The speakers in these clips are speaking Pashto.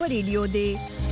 ریډیو دی.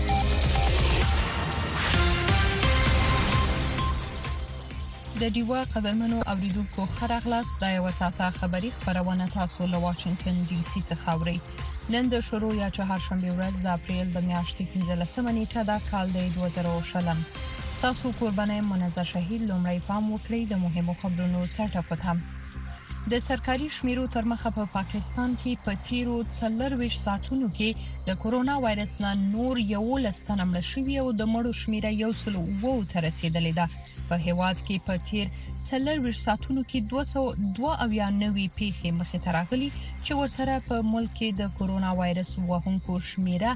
د دیوا قدرمنو اوریدونکو ښه راغلاست. دا یو ساعته خبری خبرونه تاسو له واشنگټن ډي سي څخه اورئ. نن د شروع یا چهارشنبه ورځ د اپریل د میاشتې 15 نیټه د کال د 2020 تاسو قربانای منزه شهید لومړی پام وکړئ د مهمو خبرونو سرټکو ته. د سرکاري شمیرو تر مخه په پاکستان کې په تیرو 24 ساعتونو کې د کورونا وایرس نه نور 11 تنه مړ شوي او د مړو شمیره 102 ته رسیدلې ده. په هیواد کې په تیر 24 ساعتونو کې 292 پیښې مخې ته راغلي چې ورسره په ملک کې د کورونا وایرس وهونکو شمیره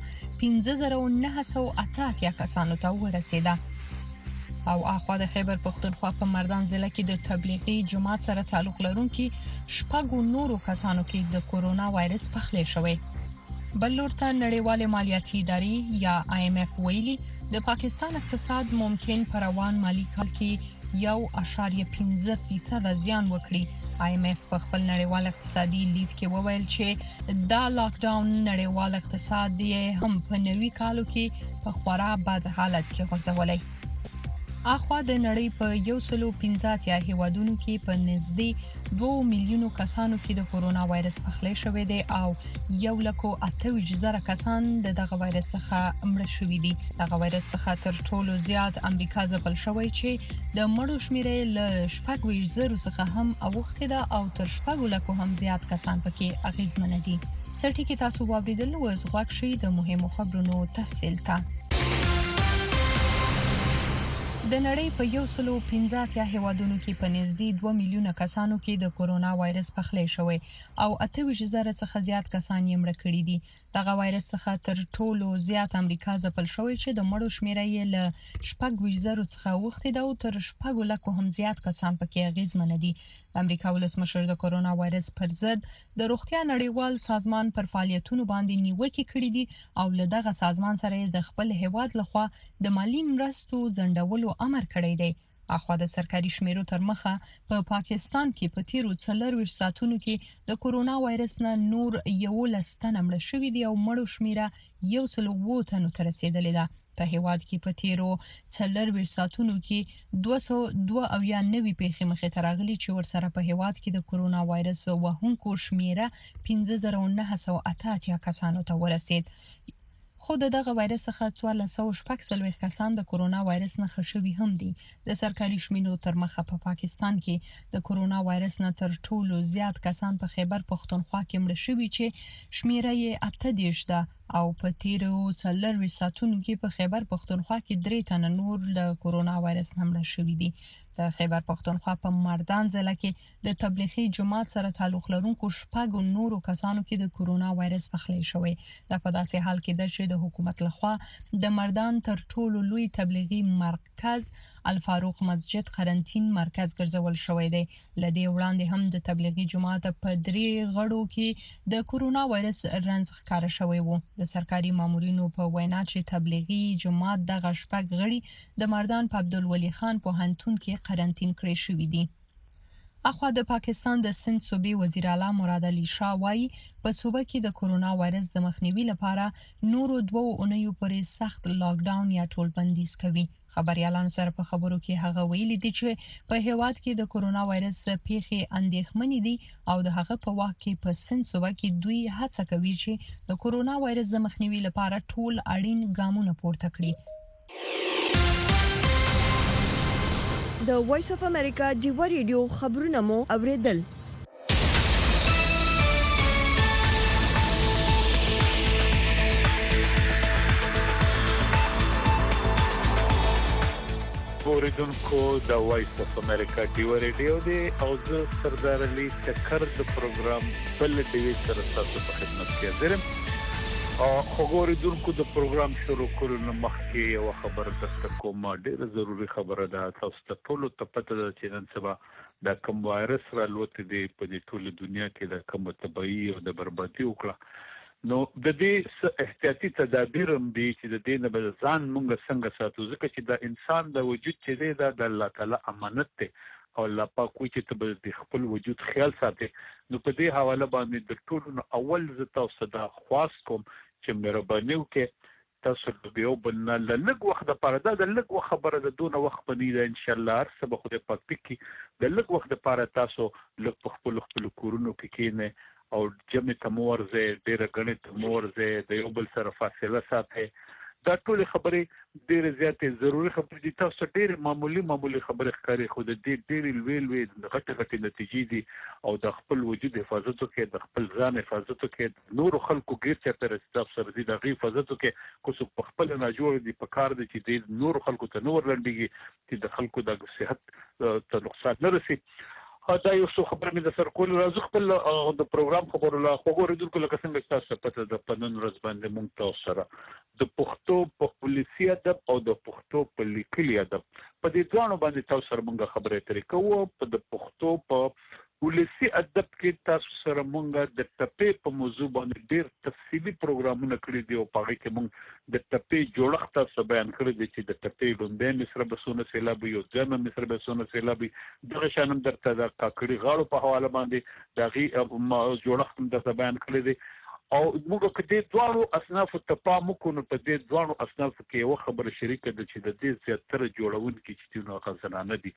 15988 کسانو ته ورسیده. او اخوا د خیبر پختونخوا په مردان ضلع کې د تبلیغي جماعت سره تعلق لرونکي شپږ نورو کسانو کې د کورونا وایرس پخلی شوی. بل لورته نړیوال مالیاتي ادارې یا IMF ویلي د پاکستان اقتصاد ممکن په روان مالی کال کې 1.15% زیان وکړي. IMF په خپل نړیوال اقتصادي لید کې وویل چې دا لاک ډاون نړیوال اقتصاد یې هم په نوي کالو کې په خورا بد حالت کې غورځولای. اخوا د نړۍ په 115 هیوادونو کې په نږدې 2 میلیونو کسانو کې د کورونا وایرس پخلی شوی دی او 128,000 کسان دغه وایرس څخه مړ شوي دي. دغه وایرس څخه تر ټولو زیات امریکا ځپل شوی چې د مړو شمیره له 4,000 څخه هم اوښتې ده او تر 4,00,000 هم زیات کسان پکې اغیزمن دي. سرټی کې تاسو واوریدل او زغواک شي د مهمو خبرونو تفصیل ته. د نړۍ په 115 هیوادونو کې په نږدې 2 میلیونه کسانو کې د کورونا وایرس پخلی شوی او 28,000 څخه زیات کسان یې مړ کړي دي. دغه وایرس څخه تر ټولو زیات امریکا ځپل شوی چې د مړو شمیره یې له 4,000 څخه اوښتې ده او تر 4,00,000 هم زیات کسان پکې اغیزمن دي. امریکا ولسمشر د کورونا وایرس پر ضد د روغتیا نړیوال سازمان پر فعالیتونو باندې نیوکه کړې دي او له دغه سازمان سره د خپل هیواد لخوا د مالی مرستو ځنډولو امر کړی دی. اخوا د سرکاري شمیرو تر مخه په پاکستان کې په تیرو 24 ساعتونو کې د کورونا وایرس نه نور 11 تنه مړ شوي دي او مړو شمیره 102 تنو ته رسیدلې ده. په هیواد کې په تیرو 24 ساعتونو کې 292 پیښې مخې ته راغلي چې ورسره په هیواد کې د کورونا وایرس وهونکو شمیره 15988 کسانو ته ورسید. خو دغه وایرس څخه 1440 کسان د کورونا وایرس نه خښوي هم دي. د سرکاري شمیرو تر مخه په پاکستان کې د کورونا وایرس نه تر ټولو زیات کسان په خیبر پختونخوا کې مړ شوي چې شمیره یې 28 ده او په تیرو 24 ساعتونو کې په خیبر پختونخوا کې 3 تنه نور د کورونا وایرس نه مړ شوي دي. د خیبر پختونخوا په مردان ضلع کې د تبلیغي جماعت سره تعلق لرونکو شپږ نورو کسانو کې د کورونا وایرس پخلی شوی. دا په داسې حال کې ده چې د حکومت لخوا د مردان تر ټولو لوی تبلیغي مرکز الفاروق مسجد قرنطین مرکز ګرځول شوی دی. لدې وړاندې هم د تبلیغي جماعت په 3 غړو کې د کورونا وایرس رنځ ښکار شوی وو. د سرکاري مامورینو په وینا چې تبلیغي جماعت د غشپک غړي د مردان په عبدالولي خان پوهنتون کې قرنطین کړی شوی دی. اخوا د پاکستان د سند صوبې وزیر اعلی مراد علي شاه وايي په صوبه کې د کورونا وایرس د مخنیوي لپاره نورو 2 اونیو پورې سخت لاک ډاون یا ټول بندیز کوي. خبريالانو سره په خبرو کې هغه ویلي دي چې په هیواد کې د کورونا وایرس پیښې اندېښمنې دي او د هغه په وخت کې په سند صوبه کې دوی هڅه کوي چې د کورونا وایرس د مخنیوي لپاره ټول اړین ګامونه پورته کړي. د وایس اف امریکا دیوا ریډیو خبرونه مو اوریدل. اوریدونکو د وایس اف امریکا دیوا ریډیو دی او زه سردار علي چکر د پروګرام بل ډیوي سره تاسو په خدمت کې حاضر یم. خو اوریدونکو د پروګرام شروع کولو نه مخکې یو خبره درته کوم، ډیره ضروری خبره ده. تاسو ته ټول ته پته ده چې نن سبا د کوم وایرس راوته دی په دې ټوله دنیا کې د کوم تبعی او د بربادي وکړه. نو د دې احتیاطي تدابیر هم دي چې د دې نه به ځان مونږ څنګه ساتو، ځکه چې د انسان د وجود چې دی دا د الله تعالی امانت دی او الله پاک وایي چې ته به خپل وجود خیال ساتي. نو په دې حواله باندې د ټولو اول زه تاسو ته خواست کوم چې مهرباني وکړئ تاسو د یو بل نه لږ وخت لپاره دا د لږ وخت خبره د دونه وخت پني ده ان شاء الله هر څه به خدای پاک پکې د لږ وخت لپاره تاسو لږ په خپل کورونو کې کېنه او جمع تمورزه ډېر غني تمورزه د یو بل سره فاصله ساتي دا ټول خبرې ډېر زیاتې ضروري خبرې دي تاسو ډېر معمولی خبرې ښکاري خو د ډېر لوی غټه نتیجې دي او د خپل وجود حفاظت وکړي د خپل ځان حفاظت وکړي نور خلکو غیر چاته رسټاف سره دي د غي حفاظت وکړي کو څه په خپل نه جوړ دي په کار دي چې د نور خلکو ته نور لنډيږي چې د خلکو د صحت ته نقصان نه رسي دا یو څه خبره مې د سر کول راځو خپل د پروګرام خبرو لا خبرو د کله قسم تاسو پته د پنن ورځ باندې مونږ تاسو سره د پښتو په پولیسي ادب او د پښتو په لیکلي ادب په دې ځوانو باندې تاسو سره مونږ خبرې ترې کوو په د پښتو په پولیسي ادب کې تاسو سره مونږ د ټپې په موضوع باندې ډېر تفصیلی پروګرامونه کړی دي او په هغه کې مونږ د ټپې جوړښت تاسو بیان کړی دي چې د ټپې لومبه مصر بسونه سیلابي او ځم مصر بسونه سیلابي دغه شانم درته د کاکړي غاړو په حواله باندې دغه جوړښت تاسو بیان کړی دي او موږ په دې دوه اصناف ته پام وکړو په دې دوه اصناف کې یو خبره شریکه ده چې د دې زیاتره جوړون کې چې نو غزنانه دي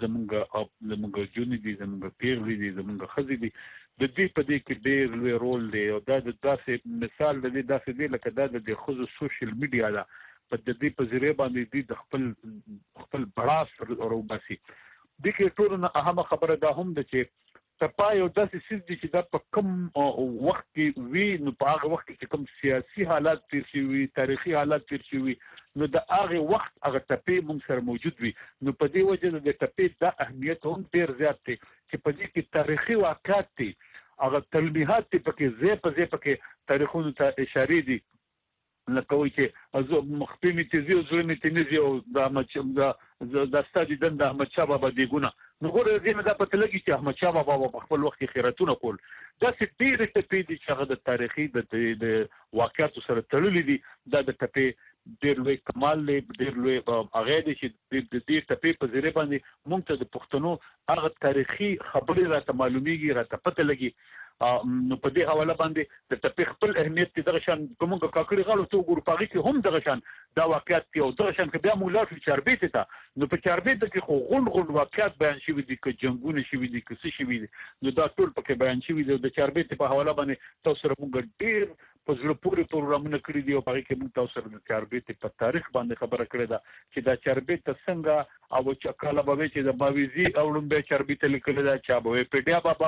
زمونږ جونې دي زمونږ پیغلې دي زمونږ خزې دي د دې په دې کې ډېر لوی رول دی او دا د داسې مثال د دې داسې دی لکه دا د خزو سوشل میډیا ده په دې په ذریعہ باندې د خپل بڑاس روباسي د کې ټولنه اهمه خبره ده هم د چې تپا یو داسې سیس دي چې دا په کوم وخت کې وی نو په هغه وخت کې کوم سیاسي حالات تیر شي تاریخي حالات تیر شي نو د هغه وخت هغه ټپې موږ سره موجود وي نو په دې وجه د ټپې د اهمیت هم ډیر زیات دی چې په دې کې تاریخي واقعات دي هغه تلمیحات پکې زی پکې تاریخونو ته اشاره دي لکه وایي چې مخفي تیزی او زړه تنزي او د استادي د احمد شاه بابا دیګونه نو ګوره دې نه دا پته لګي چې احمد شاه بابا په خپل وخت کې خیراتونه کول دا چې ډېر ټپې دي چې هغه د تاریخي د واقعیتو سره تړلي دي دا د ټپې ډېر لوی کمال دی ډېر لوی هغه دی چې د دې ټپې په ذریعہ باندې موږ ته د پښتنو هغه تاریخي خبرې راته معلومیږي راته پته لګي نو په دې حواله باندې د ټپې خپل اهمیت دغه شان کومه کاکړي غاړو ته وګورو پاږي کې هم دغه شان دا واقعیت دی او دغه شان کې بیا موږ لاړو چاربېت ته نو په چاربېت کې خو غون واقعیت بیان شوی دي چې جنگونه شوی دي چې څه شوی دي نو دا ټول پکې بیان شوی دی د چاربېت په حواله باندې تاسو سره موږ ډېر په زړه پورې پروګرامونه کړی دي او په هغه کې موږ تاسو سره د چاربېت په تاریخ باندې خبره کړې ده چې دا چاربېت څنګه او چې کله به چې د باویزي او لومبه چاربېت لیکل ده چې به پیډیا بابا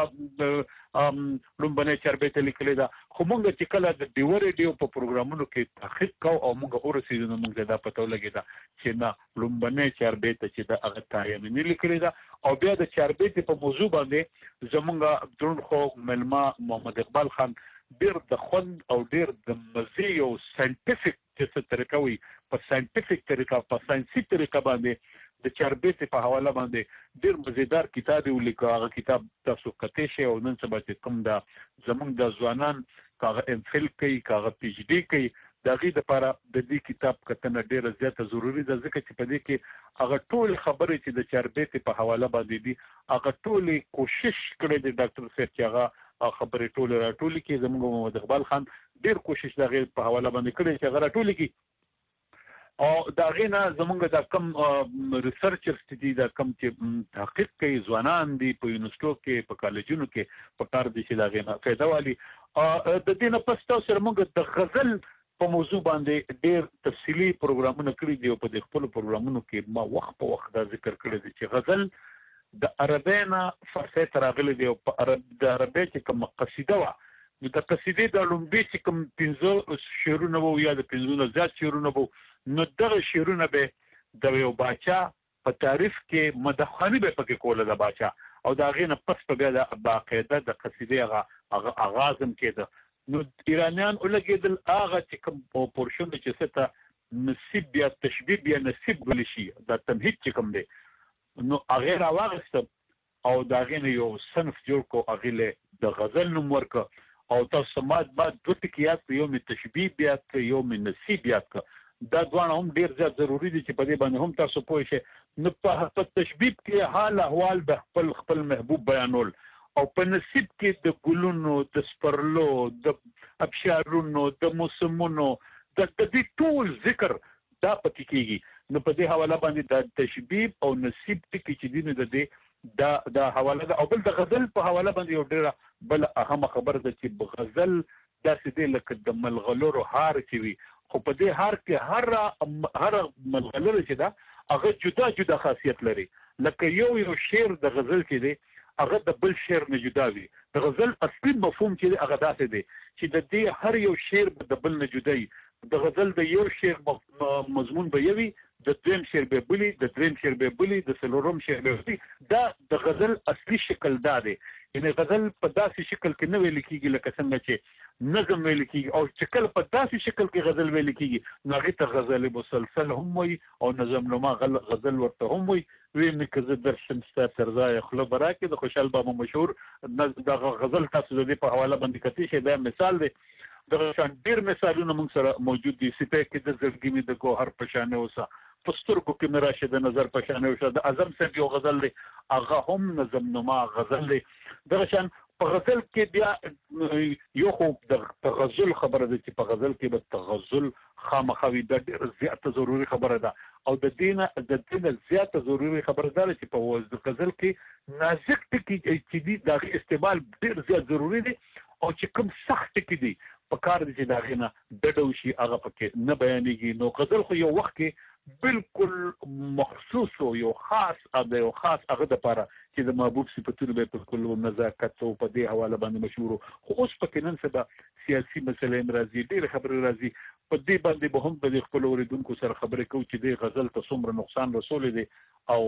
لومبنه چاربېت لیکل ده خو موږ چې کله د ډیو ریډیو په پروګرامونو کې تحقیق کوو او موږ اورسېدو نو موږ دا پته ولګی دا چې نه لومبنه چاربېت چې د هغه تایم نه لیکل ده او بیا د چاربېت په موضوع باندې زمونږ درون خو ملما محمد اقبال خان ډېر د خوند او ډېر د مزي او ساينټیفیک چې طریقه وي په ساينټیفیک طریقه په ساينسي طریقه باندې د چاربېت په حواله باندې ډېر مزیدار کتاب ولیکه هغه کتاب تاسو کته شي او نن سبا چې کوم دا زمونږ د ځوانان کاغه ام فل کوي کاغه پی ایچ ډی کوي د غي لپاره د دې کتاب کتنه ډیره زیاته ضروری ده ځکه چې په دې کې هغه ټول خبرې چې د چاربېت په حواله باندې دي هغه ټول کوشش کړی دی ډاکټر صاحب چې هغه خبرې ټول راټول کې زموږ محمد اقبال خان ډیر کوشش د غیر په حواله باندې کړی چې هغه راټول کې او دا غینا زمونږ د کم ریسرچرز دي د کم چې تحقیق کوي ځوانان دي په یونیورسيټو کې په کالجونو کې په کار دي چې دا غینا فائدہ والی د دې نه پس تاسو سره موږ د غزل په موضوع باندې ډېر تفصیلی پروګرامونه کړی دي او په دې خپل پروګرامونو کې ما وخت په وخت دا ذکر کړی دی چې غزل د عربینا فارسی ته راغلی دی او د عربی چې کوم قصیده وه نو د قصیدې د لومبې چې کوم 15 شعرونه وو یا د 15 نه زیات شعرونه وو نو دغه شعرونه به د یو باچا په تعریف کې مدحخاني به پکې کوله د باچا او دا غینه پس په بیا د باقاعده د قصیدې هغه اغازم کېده نو ایرانیان ولګېدل هغه چې کوم پورشن چې څه نصیب بیا تشبیه بیا نصیب ویل شي دا تمهید چې کوم دی نو هغه راوغست او دا غینه یو صنف جوړ کو هغه له د غزل نوم ورک او تاسو بعد دوه ټکیات یو می تشبیه بیا یو می نصیب بیا دا دوه هم ډیر زیات ضروری دي چې په دې باندې هم تاسو پوه شئ نو په تشبیه کې حال احوال به خپل محبوب بیانول او په نصیب کې د ګلونو د سپرلو د ابشارونو د موسمونو د دې ټول ذکر دا پکې کیږي نو په دې حواله باندې د تشبیه او نصیب ټکی چې دین د دې دا حواله ده او بل د غزل په حواله باندې یو ډیره بل اهم خبر ده چې غزل داسې دی لکه د ملغلرو هار چې وي خو په دې هار کې هر ملغلره چې ده هغه جدا جدا خاصیت لري لکه یو شعر د غزل کې دی هغه د بل شعر نه جدا وي د غزل اصلي مفهوم چې دی هغه داسې دی چې د دې هر یو شعر د بل نه جدا وي د غزل د یو شعر مضمون به یوي د دویم شعر به بلی د دریم شعر به بلی د څلورم شعر به بلی دا د غزل اصلي شکل دا دی یعنی غزل په داسې شکل کې نه ویل کېږي لکه څنګه چې نظم ویل کېږي او چې کله په داسې شکل کې غزل ویل کېږي نو هغې ته غزل مسلسل هم وایي او نظم نما غزل ورته هم وایي وی مې که زه درشم ستا تر ځایه خوله به راکړې د خوشحال بابا مشهور دغه غزل تاسو د دې په حواله باندې کتلی شئ دا مثال دی دغه شان ډېر مثالونه موږ سره موجود دي سپی کې د زړګي مې د ګوهر په شانې اوسه په سترګو کې مې راشي د نظر په شانې اوسه د اعظم صاحب یو غزل دی هغه هم نظم نما غزل دی دغه شان په غزل کې بیا یو خو د تغزل خبره ده چې په غزل کې به تغزل خامخا وي دا ډېره زیاته ضروري خبره ده او د دې نه زیاته ضروري خبره ده چې په غزل کې نازک ټکي چې دي د هغې استعمال ډېر زیات ضروري دی او چې کوم سخت ټکي دي په کار دي چې د هغې نه ډډه وشي هغه پکې نه بیانېږي نو غزل خو یو وخت کې بالکل مخصوص او یو خاص هغه دپاره چې د محبوب صفتونه به په کلو نزاکت او په دې حواله باندې مشهور خو اوس پکې نن سبا سیاسي مسلې هم راځي ډېرې خبرې راځي په دې باندې به هم د خپلو اورېدونکو سره خبرې کوو چې دې غزل ته څومره نقصان رسولی دی او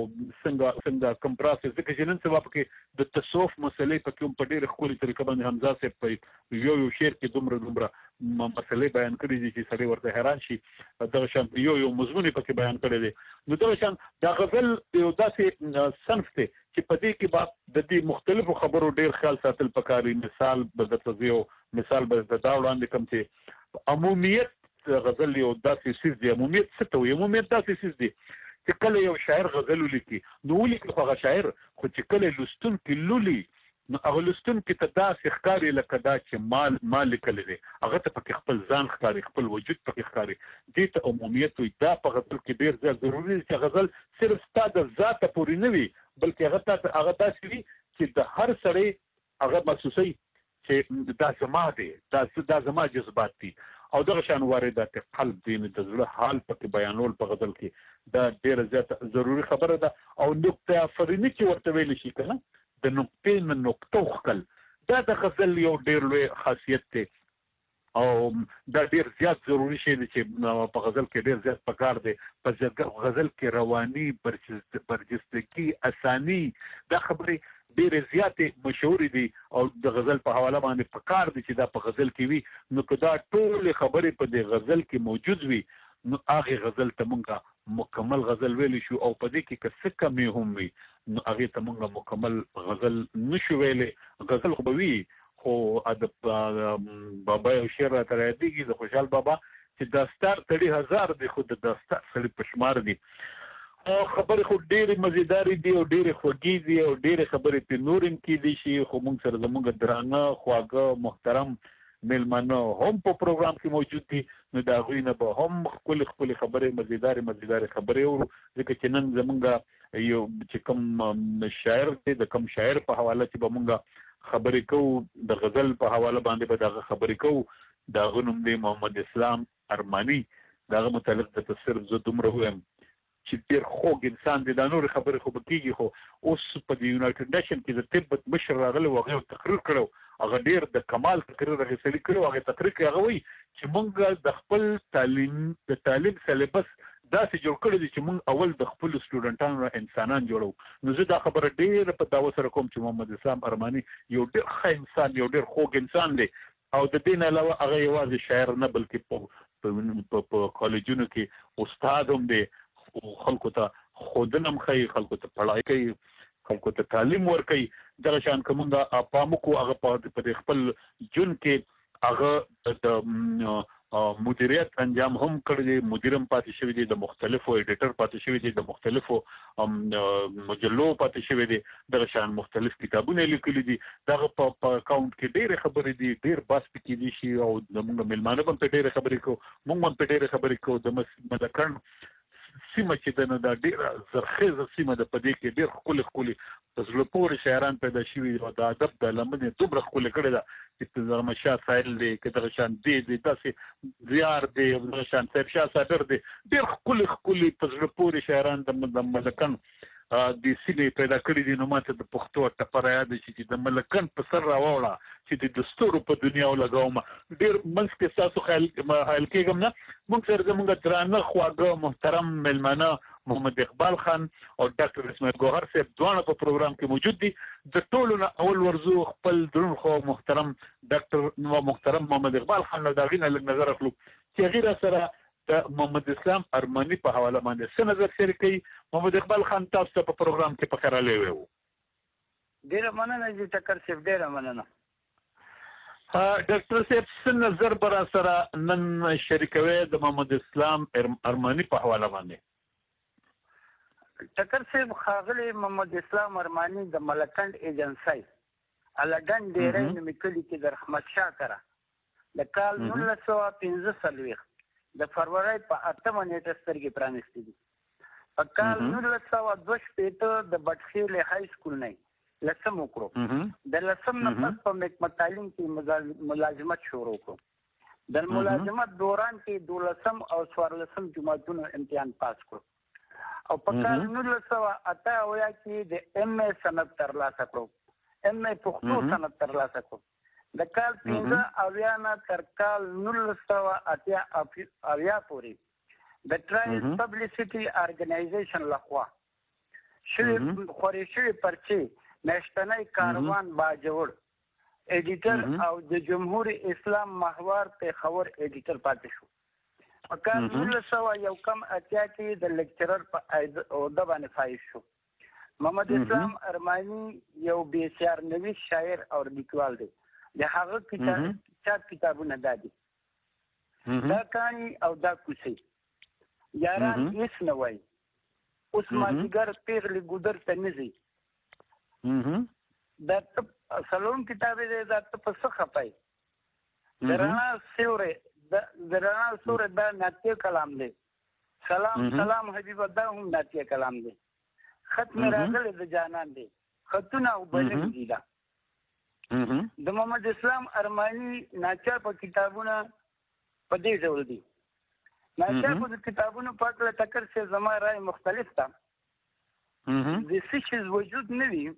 څنګه کوم پروسس ځکه چې نن سبا پکې د تصوف مسلې پکې هم په ډېره ښکلې طریقه باندې حمزه صاحب په یو شعر کې دومره مسلې بیان کړي دي چې سړی ورته حیران شي دغه شان یو مضمون یې پکې بیان کړی دی نو دغه شان دا غزل یو داسې صنف دی چې په دې کې به د دې مختلفو خبرو ډېر خیال ساتل پکار وي مثال به درته زه یو مثال به درته دا وړاندې کړم چې عمومیت غزل یو داسې څیز دی عمومیت څه ته وایي عمومیت داسې څیز دی چې کله یو شاعر غزل ولیکي نو ولیکي خو هغه شاعر خو چې کله لوستونکي لولي نو هغه لوستونکي ته داسې ښکاري لکه دا چې ما لیکلی دی هغه ته پکې خپل ځان ښکاري خپل وجود پکې ښکاري دې ته عمومیت وایي دا په غزل کې ډېر زیات ضروري دی چې غزل صرف ستا د ذاته پورې نه وي بلکې هغه داسې وي چې د هر سړی هغه محسوسوي چې دا زما دی دا زما جذبات دي او دغه شان واردات قلب دی د زړه حال پکې بیانول په غزل کې دا ډېره زیاته ضروري خبره ده او نقطه آفریني چې ورته ویلی شي که نه د نقطې نه نقطه وښکل دا د غزل یو ډېر لوی خاصیت دی او دا ډېر زیات ضروري شی دی چې په غزل کې ډېر زیات پکار دی په غزل کې رواني برجستګي اساني دا خبرې ډېرې زیاتې مشهورې دي او د غزل په حواله باندې پکار دي چې دا په غزل کې وي نو که دا ټولې خبرې په دې غزل کې موجود وي نو هغې غزل ته مونږ مکمل غزل ویلی شو او په دې کې که څه کمې هم وي نو هغې ته مونږ مکمل غزل نشو ویلی غزل خو به وي خو د بابا یو شعر راته یادېږي د خوشحال بابا چې داستار تړي هزار دی خو د داستار سړي په شمار دي خبرې خو ډېرې مزیدارې دي او ډېرې خوږې دي او ډېرې خبرې پرې نور هم کېدی شي خو موږ سره زموږ درانه خواږه محترم میلمانه هم په پروګرام کې موجود دي نو د هغوی نه به هم ښکلې خبرې مزیدارې خبرې اورو ځکه چې نن زموږ یو چې کوم شاعر دی د کوم شاعر په حواله چې به موږ خبرې کوو د غزل په حواله باندې به د هغه خبرې کوو د هغه نوم دی محمد اسلام ارماني د هغه متعلق درته صرف زه دومره ووایم چې ډېر خوږ انسان دی دا نورې خبرې خو به کېږي خو اوس په د یونایټډ نیشن کې د تبت مشر راغلی و هغې یو تقریر کړی هغه ډېر د کمال تقریر هغې سړي کړی و هغې تقریر کې هغه وایي چې موږ د خپل تعلیم سلیبس داسې جوړ کړی دی چې موږ اول د خپلو سټوډنټانو انسانان جوړو نو زه دا خبره ډېره په دعوه سره کوم چې محمد اسلام ارماني یو ډېر ښه انسان یو ډېر خوږ انسان دی او د دې نه علاوه هغه یوازې شاعر نه بلکې په کالجونو کې استاد هم دی خلکو ته ښودنه هم ښیي خلکو ته پړهایي کوي خلکو ته تعلیم ورکوي دغه شان که مونږ پام وکړو هغه په خپل ژوند کې هغه د مدیریت انجام هم کړی، مدیرم پاتې شوی دی، د مختلفو ایډیټر پاتې شوی دی، د مختلفو مجلو پاتې شوی دی، د شان مختلف کتابونه لیکلي دي. دغه په اکاونټ کې ډېر خبرې دي، ډېر بحث پکې دي شي او موږ ملمانه هم په ډېر خبرې کوو، موږ هم په ډېر خبرې کوو. د ملکن سیمه چې د نو د ډېر زرخیزه سیمه د پدې کې ډېر خولي په زړه پورې شاعران پیدا شوي او د ادب د لمنې دومره خولي کړی ده چې زرمشاه سایل دی، که دغه شان دی داسې زیار دی، دغه شان صاحب شاه صابر دی، ډېر خولي په زړه پورې شاعران د ملکن د سیمې پیدا کړي دي. نو ماته د پښتو ټپه یاد شي چې د ملکن په سر راوړه چې د دستورو په دنیا ولګوم. ډېر منځ کې ستاسو خیال کېږم نه. موږ سره زموږ درانه خواږه محترم مېلمانه محمد اقبال خان او ډاکټر اسماعیل ګوهر صاحب دواړه په پروګرام کې موجود دي. د ټولو نه اول ورزو خپل درون خو محترم ډاکټر محترم محمد اقبال خان له داغې نه لږ نظر اخلو چې هغې را سره د محمد اسلام ارماني په حواله باندې څه نظر شریکوي. محمد اقبال خان تاسو ته په پروګرام کې په خیر راغلی وو. ډېره مننه چې ټکر صاحب، ډېره مننه. ډاکټر صاحب څه نظر به را سره نن شریکوي د محمد اسلام ارماني په حواله باندې؟ ټکر صاحب، ښاغلی محمد اسلام ارماني د ملکنډ ایجنسۍ الډن ډیری نومې کلي کې د رحمت شاه کره د کال 1945 د فروری په 8مه نیټه سترګې پرانیستې دي. په کال 1962 د بټخیل های سکول نه لسم وکړو. د لسم نه پس په متعلم کې ملازمت شروع کړو. د ملازمت دوران کې 12 او 14 جماعتونو امتحان پاس کړو او په کال 1988 کې د ایم ای سند ترلاسه کړو، ایم ای پښتو سند ترلاسه کړو. د کال 15 نه تر کال 1980 پورې د ټرایل پبلیسټي ارګنایزیشن لخوا خورې شوې پرچې میاشتنی کاروان باجوړ ایډیټر او د جمهور اسلام محور پېښور ایډیټر پاتې شو. په کال 1980 کې د لیکچرر په عہده باندې فایز شو. محمد اسلام ارماني یو بېسیار نویس شاعر او لیکوال دی. د هغه چاپ کتابونه دا دي: دا کانی او دا کوڅې، یاران هیڅ نه وایي، اوس مازدیګر پیغلې ګودر ته نه ځي. دا څلورم کتاب دی، دا ته په څه خفای. د رڼا سیوری دا ناتیه کلام دی. سلام حبیبه دا هم ناتیه کلام دی. خط مې راغلی د جانان دی، خطونه او بلنې دي. دا د محمد اسلام ارماني ناچاپه کتابونه په دې ډول دي. ناچاپه کتابونو په اړه ټکر صاحب زما رائے مختلف ده. د څه شي وجود نه وي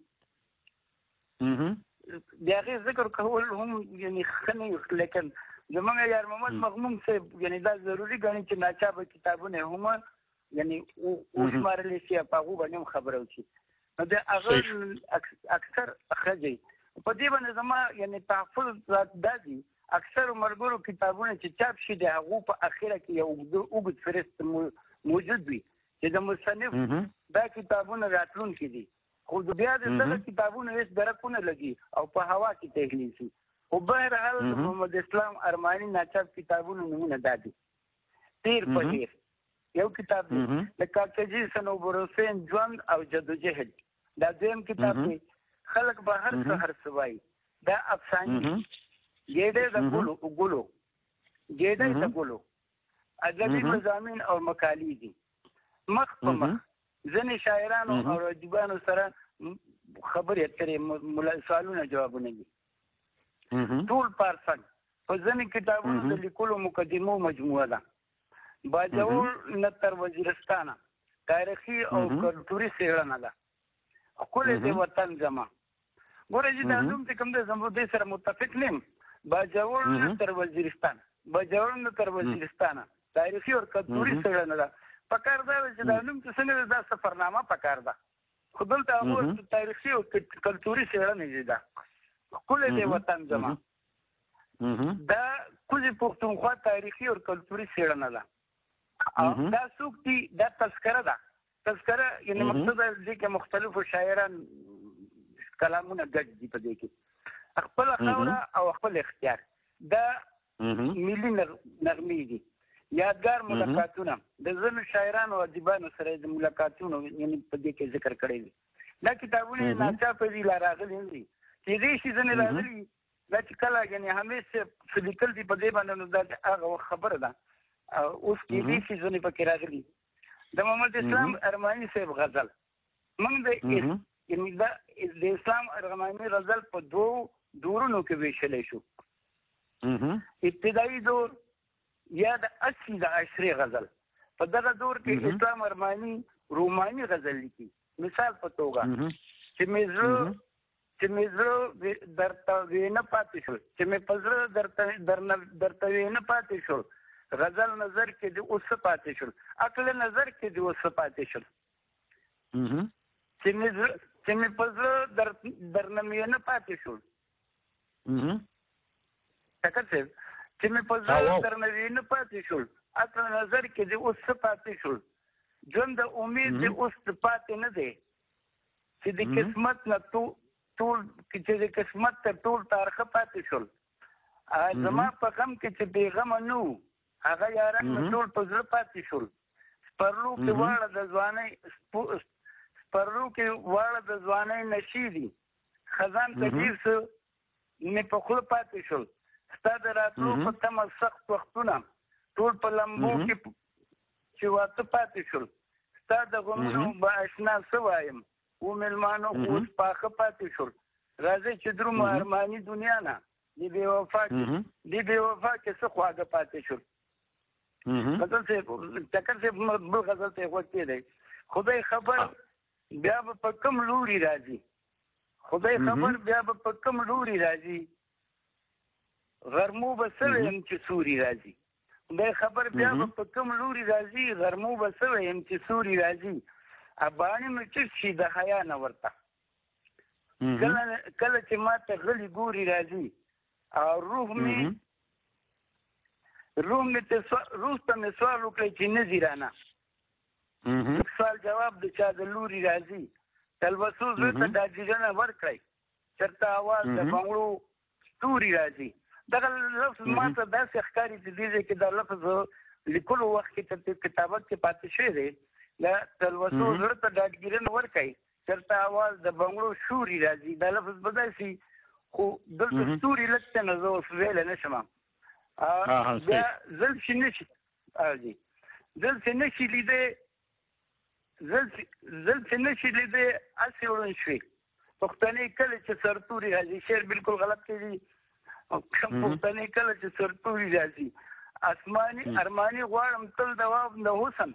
د هغې ذکر کول هم یعنې ښه نه وي، لیکن زموږ یار محمد مغموم صاحب یعنې دا ضروري ګڼي چې ناچاپه کتابونه هم یعنې وشمارلی شي، په هغو باندې هم خبره وشي. نو د هغه اکثر ښځې په دې باندې زما یعنې تحفظ دا دي. اکثر ملګرو کتابونه چې چاپ شي د هغو په اخره کې یو اوږد فهرست موجود وي چې د مصنف دا کتابونه راتلونکي دي، خو بیا د دغه کتابونه هېڅ درک ونه لګي او په هوا کې تحلیل شي. خو بهرحال محمد اسلام ارماني ناچاپ کتابونو نومونه دا دي: تیر په هیر یو کتاب دی، د کاکجي صنوبر حسین ژوند او جدوجهد دا دویم کتاب دی. خلق به هر څه هر څه وایي دا افسانې، ګېډۍ د ګلو ګېډۍ د ګلو ادبي مضامین او مقالې دي. مخ په مخ ځینې شاعرانو او ادیبانو سره خبرې اترې، سوالونه جوابونه دي. ټول پارسن په ځینې کتابونو د لیکلو مقدمو مجموعه ده. باجوړ نه تر وزیرستانه تاریخي او کلتوري څېړنه ده. ښکلی دی وطن زما. ګوره چې دا نوم چې کوم دی زه دې سره متفق نه یم. باجوړ نه تر وزیرستان، باجوړ نه تر وزیرستانه تاریخي او کلتوري څېړنه ده. پکار دا چې دا نوم چې څنګه دا سفرنامه پکار ده، خو دلته هغو تاریخي او کلتوري څېړنې ده. ښکلی دی وطن زما. دا کوزې پښتونخوا تاریخي او کلتوري څېړنه ده. او دا څوک دي؟ دا تذکره ده. تذکره یعنې مقصد دې کې مختلفو شاعران کلامونه ګډ دي په دې کې، خپله خاوره او خپل اختیار. دا ملي نغمې دي یادګار ملاقاتونه د ځینو شاعرانو او ادیبانو سره د ملاقاتونو یعنی په دې کې ذکر کړی دی دا کتابونه ناڅاپه دي راغلي دي چې دې شي ځنې راغلي دا چې کله یعنی همیشه فلیکل دي په دې باندې نو دا هغه خبره ده اوس کې دې شي ځنې پکې راغلي د محمد اسلام ارماني صاحب غزل موږ د یعنی دا د اسلام ارماني غزل په دوه دورونو کې ویشلې شو ابتدایي دور یا د 80 د عشري غزل په دغه دور کې اسلام ارماني روماني غزل لیکي مثال په توګه چې مزرو درته وینه پاتې شو چې مې پزړه درته وینه پاتې شو غزل نظر کې د اوس پاتې شو عقل نظر کې د اوس پاتې شو چې مې پزړه درنه وینه پاتې شو څنګه چې مې په ځای درنوي نه پاتې شول عقل نظر کې د اوس پاتې شول ژوند د امید د اوس پاتې نه دی چې د قسمت نه ټول چې د قسمت ته ټول تارخه پاتې شول زما په غم کې چې بېغمه نه وو هغه یاران مې ټول په زړه پاتې شول سپرلو کې واړه د ځوانۍ نشي دي خزان ته ډېر څه مې په خوله پاتې شول ستا د راتلو په تمه سخت وختونه ټول په لمبو کې چې واته پاتې شول ستا د غمونو به اشنا څه وایم و مېلمانو خو اوس پاخه پاتې شول راځئ چې درومو ارماني دنیا نه د بې وفا کې څه خواږه پاتې شول غزل صاحب چکر صاحب بل غزل ته غوږ کېدی خدای خبر بیا به په کوم لوري راځي غرمو به څه ویم چې سوري راځي خدای خبر بیا به په کوم لوري راځي غرمو به څه ویم چې سوري راځي اباڼې مې چټ شي د حیا نه ورته کله چې ما ته غلي ګوري راځي او روح ته مې سوال وکړی چې نه ځي رانه سوال جواب د چا د لوري راځي تلوسو زړه ته دا جګړه ورکړی چېرته اواز د بنګړو ستوري راځي دغه لفظ ما ته داسې ښکاري چې دې ځای کې دا لفظ لیکلو وخت کې تر کتابت کې پاتې شوی دی دا تلوسو زړه ته ډاډګیرنه ورکوي چېرته اواز د بنګړو شوري راځي دا لفظ به داسې خو دلته ستوري لږ ته نه زه اوس ویلی نه شم بیا زلفې نشي لیدی هسې وړون شوې پښتنې کله چې سرتوري راځي شعر بالکل غلط کېږي پښتنې کله چې سرتوري راځي ارماني غواړم تل دوام د حسن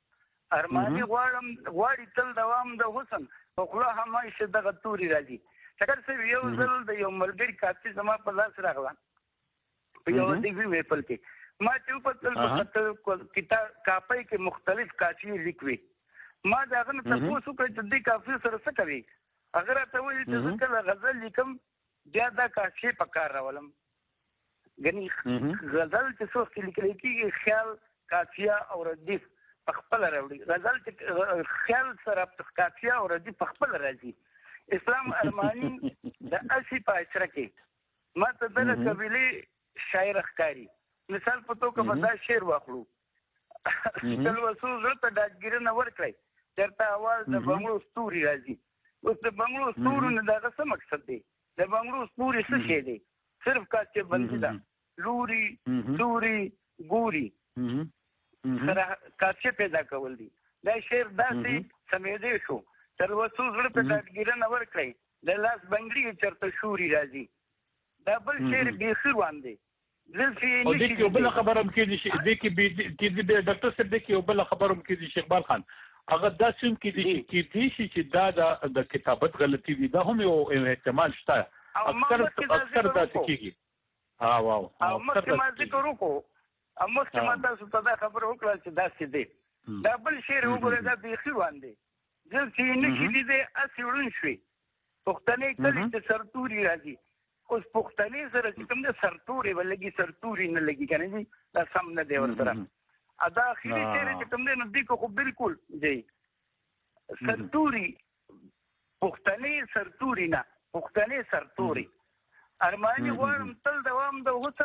غواړي تل دوام د حسن په خوله همایشه دغه توري راځي چکر صاحب یو ځل د یو ملګري کاپي زما په لاس راغله په یو ادبي ویپل کې ما چې په کتاب کاپي کې مختلف کاپي لیکوي ما دا هغه ته تاسو کې چې د کاپي سره څه کوي اگر ته وایي چې کله غزل لیکم بیا دا کاپي په کار راولم غني غزل چې څوک لیکل کېږي خیال کافیه او ردیف په خپل راوړي غزل چې خیال سره کافیه او ردیف په خپل راځي اسلام ارماني د 80 په عشره کې ما ته د قبيله شاعر ښکاری مثال په توګه په دا شعر واخلو تلوسو زړه ته ډاډګیرنه ورکړی چېرته اواز د بنګړو ستوري راځي اوس د بنګړو ستورو نه دغه څه مقصد دی د بنګړو ستوري څه شی دی صرف کاچه بندي ده لوري ستوري ګوري سره کاچه پیدا کول دي دا شعر داسې سمېدی شو تلوسو زړه ته ډاډګیرنه ورکړی د لاس بنګړي چېرته شوري راځي دا بل شعر بیخي روان دی او دې کې بل خبره هم کېږي چې دې کې د ډاکټر صاحب دې کې بل خبره هم کېږي شیخ اقبال خان هغه داسې هم کېږي چې دا د کتابت غلطي وي دا هم یو احتمال شته اکثر داسې کېږي او مخکې ما ذکر وکړو مخکې ما تاسو ته دا خبره وکړه چې داسې دی دا بل شعر وګورئ دا بیخي روان دی دلته یې نشي لیدی هسې ړوند شوې پښتنې کلي چې سرتوري راځي اوس پښتنې سره چې کوم دی سرتوري به لګي سرتوري نه لګي که نه دي دا سم نه دی ورسره دا اخري شعر چې کوم دی نو دې خو بالکل دی سرتوري پښتنې سرتوري نه پښتنې سرتوري ارماني غواړم تل دوام د حسن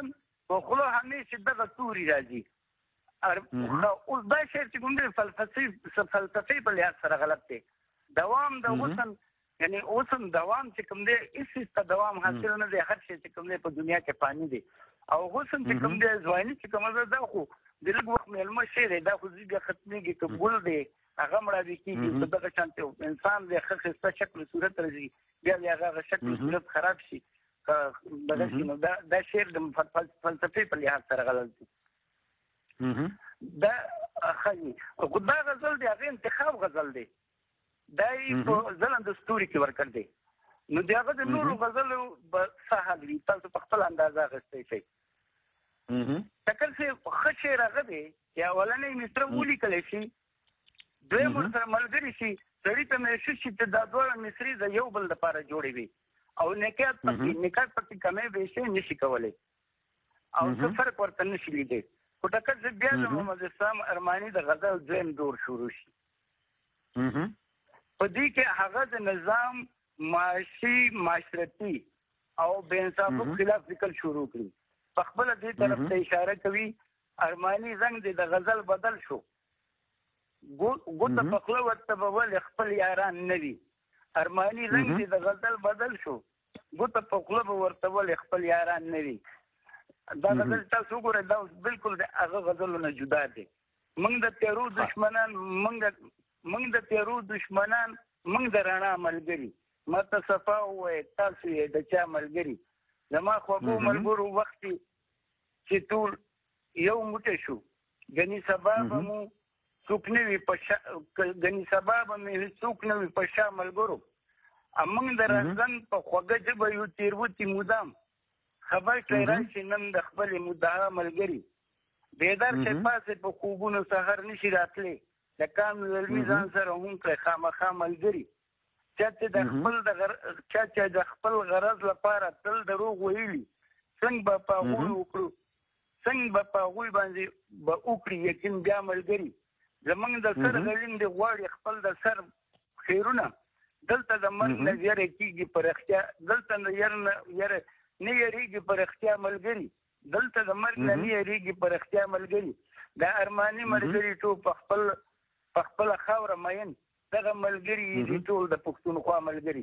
په خوله همیشه دغه توري راځي. اوس دا شعر چې کوم دی فلسفي په لحاظ سره غلط دی. دوام د حسن یعنی اوسم دوام چې کوم دی هیڅ ته دوام حاصل نه دی. هر شی چې کوم دی په دنیا کې فانی دی او حسن چې کوم دی ځواني چې کوم ده دا خو د لږ وخت میلمه شی دی. دا خو ځکه ختمېږي که ګل دی هغه مړاوي کېږي په دغه شانتې انسان دی ښه ښایسته شکل صورت راځي بیا د هغه شکل صورت خراب شي دغه شي. نو دا شعر د فلسفې په لحاظ سره غلط دی. دا ښایي خو دا غزل دی هغه انتخاب غزل دی. دا یې په ځلنده ستوري کې ورکړ دی. نو د هغه د نورو غزلو به سهل وي. تاسو په خپل اندازه اخیستی شئ. ټکر صاحب ښه شعر هغه دی چې اولنی مصره ولیکلی شي دویم ورسره ملګري شي سړي ته محسوس شي چې دا دواړه مصرې د یو بل دپاره جوړې وي او نکات پکې کمی بیشی نشي کولی او څه فرق ورته نشي لیدی. خو ټکر صاحب بیا د محمد اسلام ارماني د غزل دویم دور شروع شي. په دې کې هغه د نظام معاشي معاشرتي او بې انصافو خلاف لیکل شروع کړي. په خپله دې طرف ته اشاره کوي ارماني رنګ د غزل بدل شو. ګوته په خوله ورته به ولې خپل یاران نه وي. ارماني رنګ د غزل بدل شو ګوته په خوله به ورته ولې خپل یاران نه وي. دا غزل تاسو وګورئ دا بالکل د هغه غزلو نه جدا دی. موږ د تیرو دشمنان موږ د تیرو دشمنان موږ د رڼا ملګري ماته صفا ووایه تاسو یې د چا ملګري. زما خوږو ملګرو وخت چې ټول یو موټی شو ګنې سبا به مو څوک نه وي ګنې سبا به مې څوک نه وي په شا ملګرو. موږ د رهزن په خوږه ژبه یو تېروتي مدام خبر کړی راشي نن د خپلې مدعا ملګري. بیدار شی پاسې په خوبونو سهار نشي راتلی د کام علمي ځان سره هم کړی خامخا ملګري. چا چې د خپل غرض لپاره تل دروغ ویلي څنګه به په هغوی وکړو څنګه به په هغوی باندې به وکړي یقین بیا ملګري. زموږ د سر غلین د غواړي خپل د سر خیرونه دلته د مرګ نه یره کېږي په رښتیا دلته نه یریږي په رښتیا ملګري. دلته د مرګ نه یریږي په رښتیا ملګري. دا ارماني ملګري ټول په خپله خاوره مین دغه ملګري یې ټول د پښتونخوا ملګري.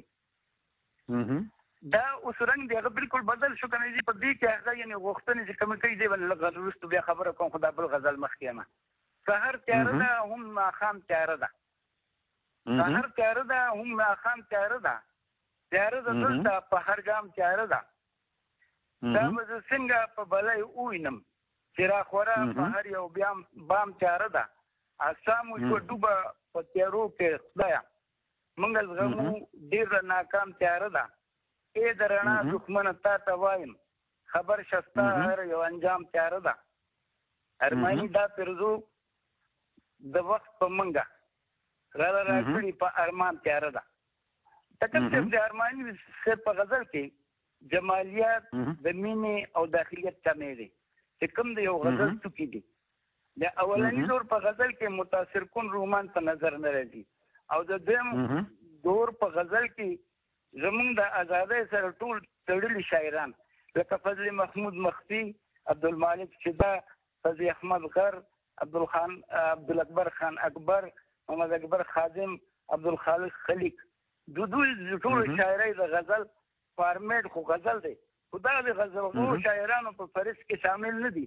دا اوس رنګ دی هغه بالکل بدل شو که نه دي. په دې کې هغه یعنې غوښتنې چې کومې کوي دی به لږ وروستو بیا خبره کوم خو دا بل غزل مخکې یم. سهار تیاره ده هم ماښام تیاره ده سهار تیاره ده هم ماښام تیاره ده تیاره ده دلته په هر ګام تیاره ده. دا به زه څنګه په بلی ووینم چې راخوره په هر یو بام تیاره ده. اسامو شو ډوبه په تیارو کې خدایه موږ زغمو ډېره ناکام تیاره ده. ای د رڼا دښمنه تا ته وایم خبر شسته هر یو انجام تیاره ده. ارماني دا پرزو د وخت په منګه راکړي په ارمان تیاره ده. ټکر صاحب د ارماني صاحب په غزل کې جمالیات د مینې او داخلیت کمی دی چې کوم د یو غزل ټوکي دي. د اولنی دور په غزل کې متاثر کن رومان په نظر نه راځي او د دویم دور په غزل کې زمونږ د ازادۍ سره ټول تړلي شاعران لکه فضل محمود مخفي عبدالمالک شدا فضل احمد غر عبدالاکبر خان اکبر محمد اکبر خادم عبدالخالق خلیق دوی ټول شاعرۍ د غزل فارمیټ خو غزل دی خو دا د غزلخو شاعرانو په فهرست کې شامل نه دي.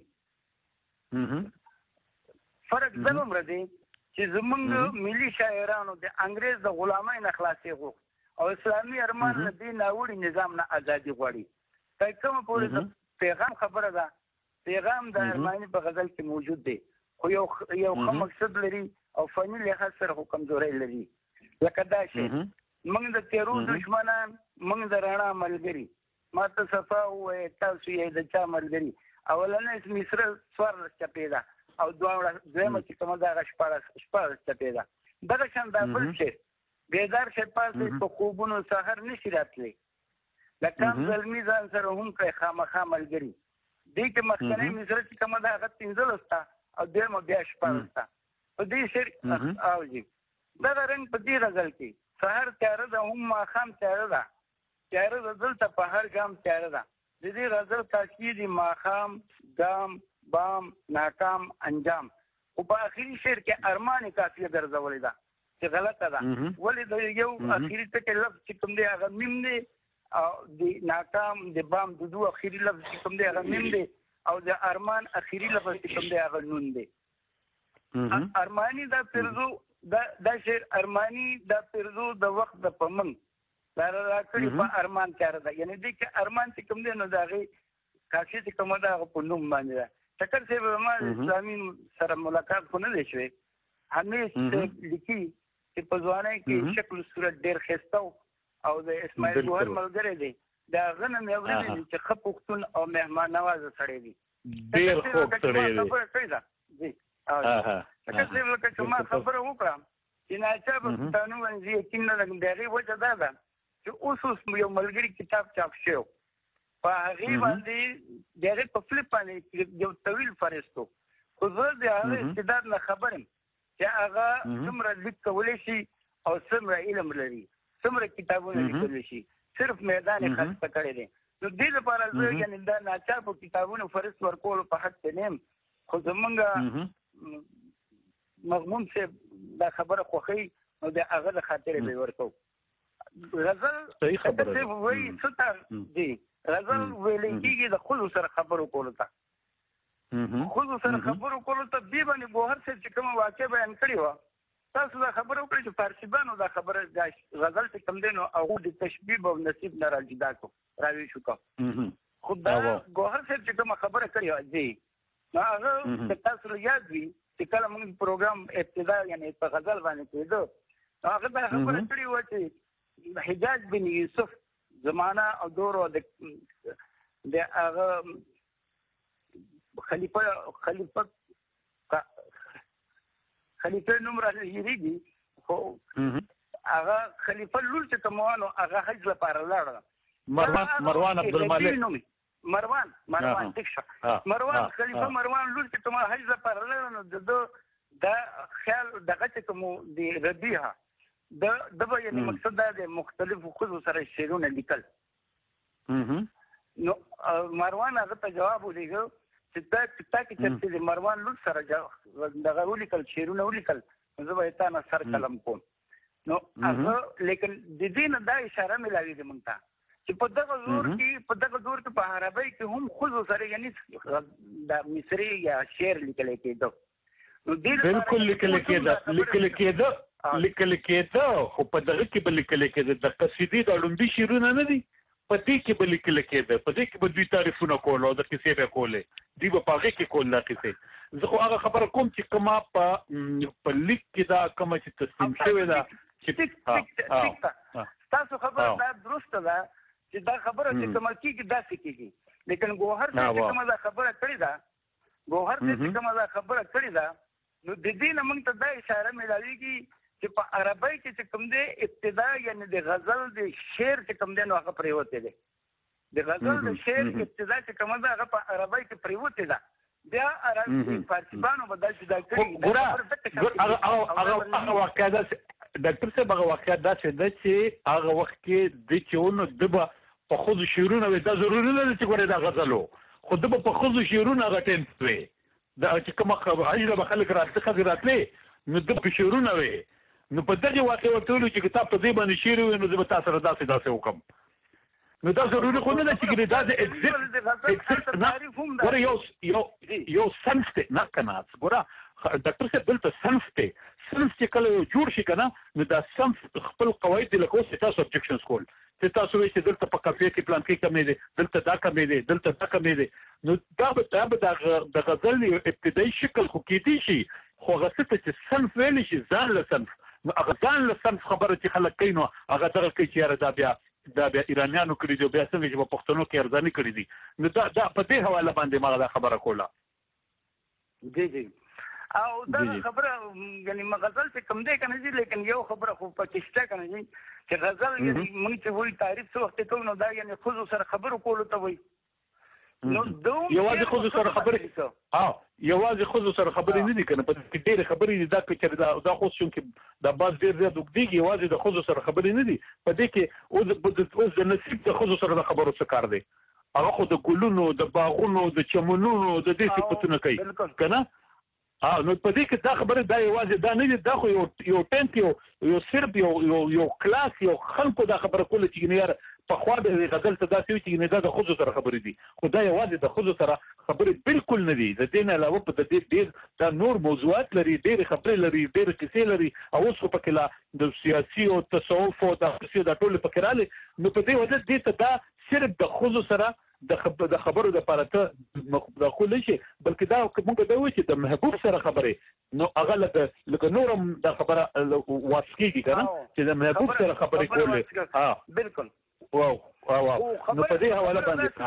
فرق زموږ دی چې زمونږ ملي شاعرانو د انګریز د غلامۍ نه خلاصې غوښت او اسلامي ارمان نه دې ناوړي نظام نه ازادي غواړي. تر کومه پورې پیغام خبره ده پیغام د ارماني په غزل کې موجود دی خو یو ښه مقصد لري او فني لحاظ سره خو کمزورۍ لري. لکه دا شی موږ د تیرو دشمنان موږ د رڼا ملګري ماته صفا ووایه تاسو یې د چا ملګري. اولنۍ مصره 14 چپې ده او دویمه چې کومه ده هغه 14 چپې ده. دغه شان دا بل شعر بیدار شی پاسې په خوبونو سهار نشي راتلی د کام زلمي ځان سره هم کړی خامخا ملګري. دې کې مخکنۍ مصره چې کومه ده هغه 15 ده او دویمه بیا 14 ده. په دې شعر اوجي دغه رنګ په دې غزل کې سهار تیاره ده هم ماښام تیاره ده تیاره ده دلته په هر ګام تیاره ده. د دې غزل تاکید ماقام دام بام ناکام انجام او په اخري شعر کې ارمان کافیه ګرځولې ده چې غلطه ده ولې د یو اخري ټکی لفظ چې کوم دی هغه میم دی او د ناکام د بام د دوه اخري لفظ چې کوم دی هغه میم دی او د ارمان اخري لفظ چې کوم دی هغه نون دی ارمانی دا پرزو دا شعر ارمانی دا پرزو د وخت د پمن دا راکړي په ارمان کار ده یعنی دې کې ارمان چې کوم دی نو دا غي کاشي چې کوم دا په نوم باندې ده ټکر چې ما اسلامي سره ملاقات کو نه دی شوی همیشه لیکي چې په ځوانۍ کې شکل صورت ډېر ښایسته او د اسماعیل ګوهر ملګری دی دا غنه مې اورېدلی چې ښه پښتون او مهمان نوازه سړی دی ډېر خوږ سړی دی لکه چې ما خبره وکړه چې ناچا به پښتانه باندې یقین نه لرم د هغې وجه دا ده چې اوس یو ملګري کتاب چاپ شوی په هغې باندې د هغې په فلپ باندې یو طویل فهرست و خو زه د هغه استعداد نه خبر یم چې هغه څومره لیک کولی شي او څومره علم لري څومره کتابونه لیکلی شي صرف میدان یې خسته کړی دی نو دې لپاره زه یعنې دا ناچاپو کتابونو فهرست ورکولو په حق کې نه یم خو زمونږ مضمون صاحب دا خبره خوښوي نو د هغه د خاطرې به یې ورکوو غزل صاحب وایي څه ته دی غزل ویلی کېږي د ښځو سره خبرو کولو ته ښځو سره خبرو کولو ته دې باندې ګوهر صاحب چې کومه واقع بیان کړې وه تاسو دا خبره وکړئ چې فارسیبانو دا خبره غزل چې کوم دی نو هغو د تشبیب او نصیب نه راجدا کړو راویښ کړو خو دا ګوهر صاحب چې کومه خبره کړې وه دی نو هغه که تاسو له یاد وي چې کله موږ پروګرام ابتدا یعنې په غزل باندې کېده نو هغه دا خبره کړې وه چې حجاج بن یوسف زمانہ او دور او د هغه خلیفه نوم را هېرېږي خو هغه خلیفه لور چې کوم وه نو هغه حج لپاره لاړه مروان عبدالمالک مروان ټیک شه مروان خلیفه مروان لور چې کوم حج لپاره لاړه نو د ده دا خیال دغه چې کوم د ربیعه د به یعنې مقصد دا د مختلفو ښځو سره شعرونه لیکل نو مروان هغه ته جواب ولیږه چې تا کې چېرته د مروان لور سره دغه ولیکل شعرونه ولیکل نو زه به یې تا نه سر قلم کوم نو هغه لیکن د دې نه دا اشاره ملاوېږي موږ ته چې په دغه دور کې په عربۍ کې هم ښځو سره یعنې د مصري یا شعر لیکلی کېده بالکل لیکلی کېده خو په دغه کې به لیکلی کېده د قصیدې د لومړي شعرونه نه دي په دې کې به لیکلی کېده په دې کې به دوی تعریفونه کول او د کیسې به کولې دوی به په هغې کې کول دا کیسې زه خو هغه خبره کوم چې کومه په لیک کې دا کومه چې تسلیم شوې ده ستاسو خبره دا درسته ده چې دا خبره چې کومه کېږي داسې کېږي لیکن ګوهر صاحب چې کومه دا خبره کړې ده نو د دې نه موږ ته دا اشاره ملاوېږي چې په عربۍ کې چې کوم دی ابتدا یعنې د غزل د شعر چې کوم دی نو هغه پرېوتی دی د غزل د شعر ابتدا چې کومه ده هغه په عربۍ کې پرېوتې ده بیا فارسیبانو به دا جدا کړي هغه واقعه داسې ډاکټر صاحب هغه واقعه داسې ده چې هغه وخت کې د چې ونو ده به په ښځو شعرونه وي دا ضروري نه ده چې ګورې دا غزل و خو ده به په ښځو شعرونه هغه ټینس وي دا چې کومه حجره به خلک ښځې راتلې نو ده په شعرونه وي نو په دغه واقع ورته ویلو چې کتاب په دې باندې شعر وي نو زه به تا سره داسې وکړم نو دا ضروري خو نه ده چې دا د ګوره یو صنف دی نه که نه ګوره ډاکټر صاحب دلته صنف دی صنف چې کله یو جوړ شي که نه نو دا صنف خپل قواعد دي لکه اوس چې تاسو ابجکشنز کول چې تاسو وایئ چې دلته په کافیه کې پلان کې کمې دی دلته دا کمې دی دلته دا کمې دی نو دا به د غزل یو ابتدایي شکل خو کیدی شي خو هغه څه ته چې صنف ویلی شي ځان له صنف نو هغه ځان له صنف خبره چې خلک کوي نو هغه دغه کوي چې یاره دا بیا ایرانیانو کړي دي بیا څنګه چې په پښتنو کې ارزاني کړي دي نو دا په دې حواله باندې ما دا خبره کوله جی او دا خبره یعنی غزل چې کم دی کنه جی لیکن یو خبره خو پکې شته کنه جی چې غزل یعنی موږ چې وایي تعریف څه وخت کوو نو دا یعنی ښځو سره خبرو کولو ته وایي یوازې ښځو سره خبرې نه دي که نه په دې کې ډېرې خبرې دي دا که دا خو چونکې دا باز ډېر زیات اوږدېږي یوازې د ښځو سره خبرې نه دي په دې کې اوس د نصیب د ښځو سره د خبرو څه کار دی هغه خو د ګلونو د باغونو د چمنونو د دې صفتونه کوي کنه نو په دې کې دا خبره دا یوازې دا نه دي دا خو یو ټینټ یو صرف یو کلاس یو خلکو دا خبره کوله چې نه یار په خوا د غزل ته داسې وي چې نه دا د ښځو سره خبرې دي خو دا یوازې د ښځو سره خبرې بالکل نه دي د دې نه علاوه په د دې ډېر دا نور موضوعات لري ډېرې خبرې لري ډېرې کیسې لري او اوس خو پکې لا د سیاسي او تصوف او د اقتصادي دا ټول پکې راغلي نو په دې وجه دې ته دا صرف د ښځو سره د خبرو د لپاره ته مداخل شي بلکې دا موږ دا وایو چې د محبوب سره خبرې نو هغه لکه نورم د خبره واسکیږي کنه چې د محبوب سره خبرې کولې بالکل واو نو په دې حواله باندې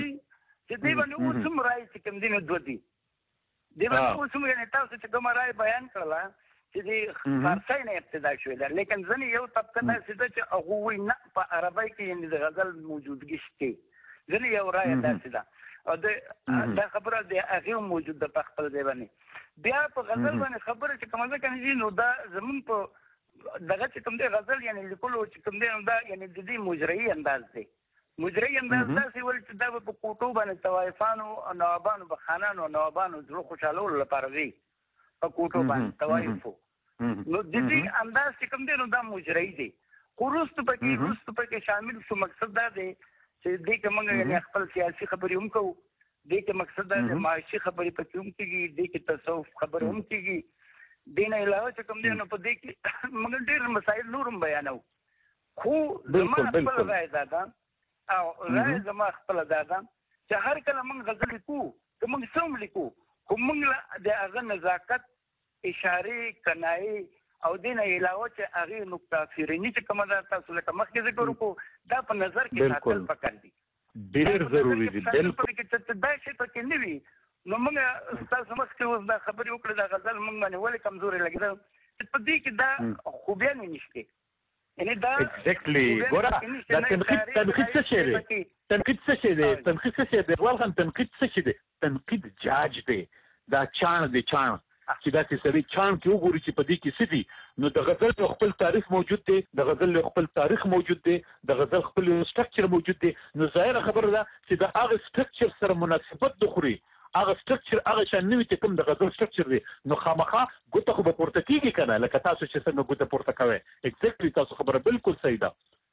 چې دی باندې اوس هم راي چې کوم دینه دوه دي دی باندې اوس هم یعنی تاسو چې کوم راي بیان کړل چې دی فارسی نه ابتدا شوې ده لیکن ځنې یو طبقه داسې ده چې هغه وایي نه په عربی کې یعنی د غزل موجودګي شته ځنې یو رایه داسې ده او دا خبره د هغې موجود ده په خپل ځای باندې بیا په غزل باندې خبره چې کومه ده که نو دا زمونږ په دغه چې کوم دی غزل یعنی لیکلو چې کوم دی نو دا یعنی د دې مجرعي انداز دی مجرعي انداز داسې ول چې دا په کوټو باندې طوایفانو او نوابانو په خانانو او نوابانو زړه خوشحالولو لپاره وي په کوټو باندې طوایفو نو د دې انداز چې کوم دی نو دا مجرعي دی خو وروسته پکې شامل شو مقصد دا دی چې دې کې موږ یعنې خپل سیاسي خبرې هم کوو دې کې مقصد دا دی معاشي خبرې پکې هم کېږي دې کې تصوف خبرې هم کېږي دې نه علاوه چې کوم دی نو په دې کې موږ ډېر مسایل نور هم بیانو خو زما خپله رایه دا ده او رایه زما خپله دا ده چې هر کله موږ غزل لیکو که موږ څه هم لیکو خو موږ له د هغه نزاکت اشارې کنایې او دې نه علاوه چې هغې نکته فریني چې کومه ده تاسو لکه مخکې ذکر وکړو دا په نظر کې ساتل پکار دي ډېر ضروري دي بالکل دا شی پکې نه وي نو موږ تاسو مخکې اوس دا خبرې وکړې دا غزل موږ باندې ولې کمزورې لګېده چې په دې کې دا خوبیانې نشته یعنی دا ایگزیکټلی ګوره دا تنقید څه شی دی تنقید څه شی دی تنقید څه شی دی ولغم تنقید څه شی دی تنقید جاج دی دا چاڼ دی چاڼ چې دا چې سړی چاڼ کې وګوري چې په دې کې څه دي نو د غزل یو خپل تاریخ موجود دی د غزل یو خپل تاریخ موجود دی د غزل خپل سټرکچر موجود دی نو ظاهره خبره ده چې د هغه سټرکچر سره مناسبت د خوري هغه سټرکچر هغه شان نه وي چې کوم د غزل سټرکچر دی نو خامخا ګوته خو به پورته کېږي که نه لکه تاسو چې څنګه ګوته پورته کوئ ایګزیکټلي تاسو خبره بالکل صحیح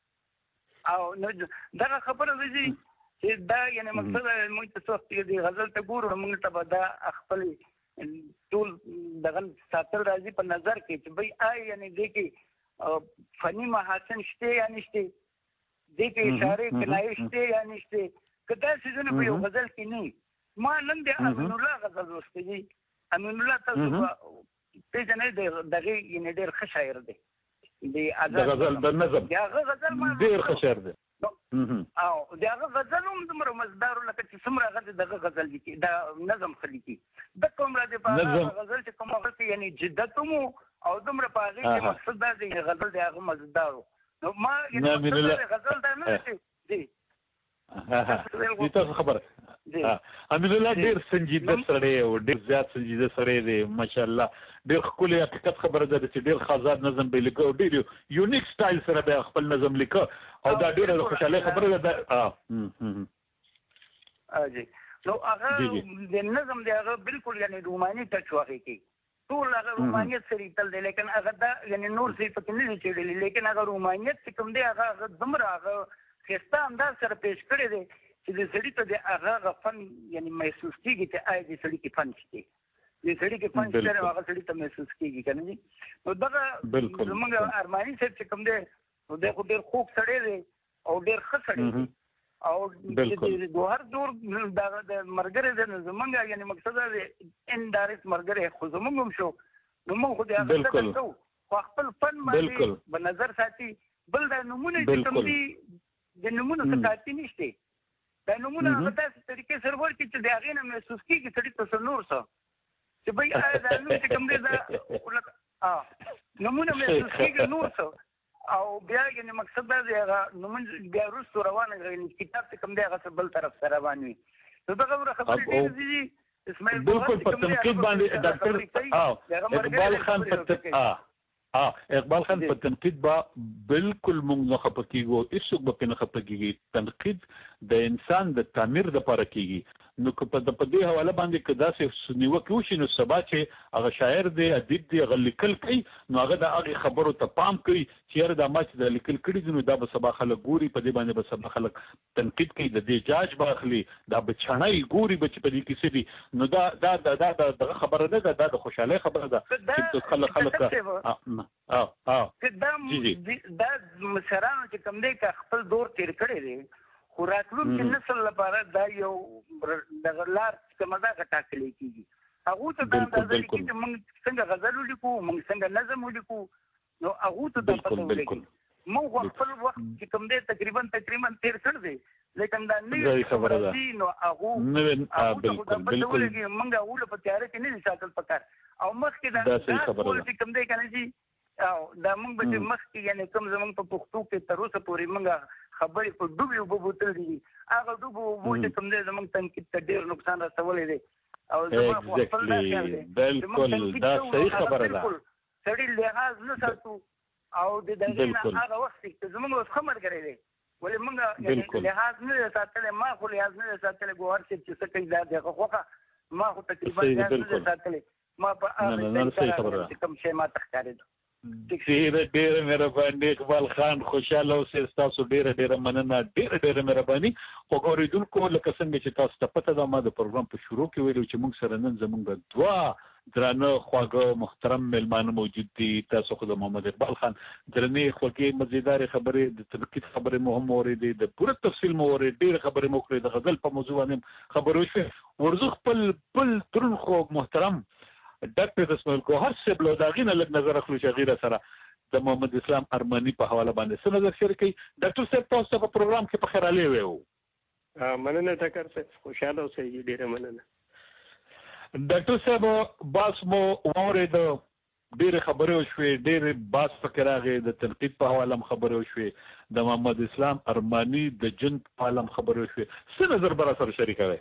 ده او نو دغه خبره ده چې دا یعنې مقصد موږ ته څه وخت د غزل ته ګورو نو موږ ته به دا خپل ټول دغه ساتل راځي په نظر کې چې بھئی یعنې دې کې فني محاسن شته یا نشته دې کې اشارې کنایې شته یا نشته که دا څیزونه په یو غزل کې نه ما نن د امین الله غزل لوستی دي امین الله تاسو پېژنئ دغه یعنې ډېر ښه شاعر دی د غزل د نظم د هغه غزل ما ډېر ښه شاعر دی او د هغه غزل هم دومره مزدار لکه چې څومره هغه دغه غزل لیکي دا نظم ښه لیکي د کوم را دی په هغه غزل چې کوم هغه کې یعنې جدت هم او دومره په هغې کې مقصد دا دی غزل د هغه مزدار نو ما غزل دا نه دی تاسو خبره امین الله ډېر سنجیده سړی او ډېر زیات سنجیده سړی دی ماشاءالله ډېر ښکلې حقیقت خبره ده چې ډېر خازاد نظم به لیکه او ډېر یونیک سټایل سره به خپل نظم لیکه او دا ډېره د خوشحالۍ خبره ده نو هغه د نظم دی هغه بالکل یعنې روماني ټچ واخې کوي ټول هغه رومانیت سره لیکل دی لیکن هغه دا یعنې نور څه پکې نه دي چېړلي لیکن هغه رومانیت چې کوم دی هغه دومره هغه ښایسته انداز سره پیش کړی دی چې د سړي ته د هغه فن یعنې محسوس کېږي چې آیا د سړي کې فن شته د سړي کې فن شته هغه سړي ته محسوس کېږي که نه دي نو دغه زموږ ارماني صاحب چې کوم دی نو دی خو ډېر خوږ سړی دی او ډېر ښه سړی دی او د هر دور دغه د ملګری دی نو زموږ یعنې مقصد دا دی انډایرکټ ملګری خو زموږ هم شو نو موږ خو د هغه قدر کوو خو خپل فن باندې په نظر ساتي بل دا نمونه چې کوم دي د نمونو څه کافي نشته دا نمونه هغه داسې طریقې سره ورکړي چې د هغې نه محسوس کېږي سړي ته څه نور څه چې بھئی آیا دا نوم چې کوم دی دا نمونه محسوس کېږي نور څه او بیا یعنې مقصد دا دی هغه نمونه بیا وروستو روانه کتاب چې کوم دی هغه څه بل طرف ته روان وي نو دغه خبرې ډېرې دي اسماعیل بالکل په تنقید باندې ډاکټر اقبال خان اقبال خان په تنقید با بالکل موږ نه خپکیږو هیڅوک به نه خپکیږي تنقید د انسان د تعمیر لپاره کیږي نو که په دې حواله باندې که داسې نیوکه وشي نو سبا چې هغه شاعر دی ادیب دی هغه لیکل کوي نو هغه د هغې خبرو ته پام کوي چې یاره دا ما چې د لیکل کړي دي نو دا به سبا خلک ګوري په دې باندې به سبا خلک تنقید کوي د دې جاج به اخلي دا به چڼی ګوري به چې په دې کې څه دي نو دا دغه خبره نه ده دا د خوشحالۍ خبره ده چې خلک دا مشرانو چې کوم دی که خپل دور تیر کړی دی خو راتلونکي نسل لپاره دا یو دغه لار کومه ده هغه ټاکلی کېږي هغو ته دا اندازه لیکي چې موږ څنګه غزل ولیکو موږ څنګه نظم ولیکو نو هغو ته دا پته ولګي موږ خپل وخت چې کوم دی تقریبا تیر کړ دی لیکن دا نوې خبره ده نو هغو ته دا پته ولګي موږ هغو له په تیاره کې نه دي ساتل پکار او مخکې دا چې کوم دی که نه چې او دا موږ به چې مخکې یعنې کوم زموږ په پښتو کې تر اوسه پورې موږ خبرې په ډوبې اوبه بوتل دي هغه ډوبې اوبو چې کوم دی زموږ تنقید ته ډېر نقصان رسولی دی او زما خو خپل دا خیال دی بالکل دا صحیح خبره ده سړي لحاظ نه ساتو او د دغې نه هغه وخت چې زموږ اوس ښه ملګری دی ولې موږ لحاظ نه دی ساتلی ما خو لحاظ نه دی ساتلی ګوهر صاحب چې څه کوي دا د هغه خوښه ما خو تقریبا لحاظ نه دی ساتلی ما په هغه چې کوم شی ما ته ښکارېده ډېره مهرباني اقبال خان خوشاله اوسئ ستاسو ډېره مننه ډېره مهرباني خو اورېدونکو لکه څنګه چې تاسو ته پته ده ما د پروګرام په شروع کې ویلو چې موږ سره نن زموږ دوه درانه خواږه محترم میلمانه موجود دي تاسو خو د محمد اقبال خان درنې خوږې مزیدارې خبرې د تنقید خبرې مو هم اورېدې د پوره تفصیل مو اورېد ډېرې خبرې مو کړې د غزل په موضوع باندې خبرې وشوې ورزو خپل ترون خو محترم ډاکټر اسماعیل ګوهر صاحب له د هغې نه لږ نظر اخلو چې هغې سره د محمد اسلام ارماني په حواله باندې څه نظر شریکوي ډاکټر صاحب تاسو ته په پروګرام کې په خیر راغلی وی مننه ټکر صاحب خوشحاله اوسئ ډېره مننه ډاکټر صاحب باس مو واورېد ډېرې خبرې وشوې ډېرې باس پکې راغی د تنقید په حواله هم خبرې وشوې د محمد اسلام ارماني د جن په حواله هم خبرې وشوې څه نظر به راسره شریکوئ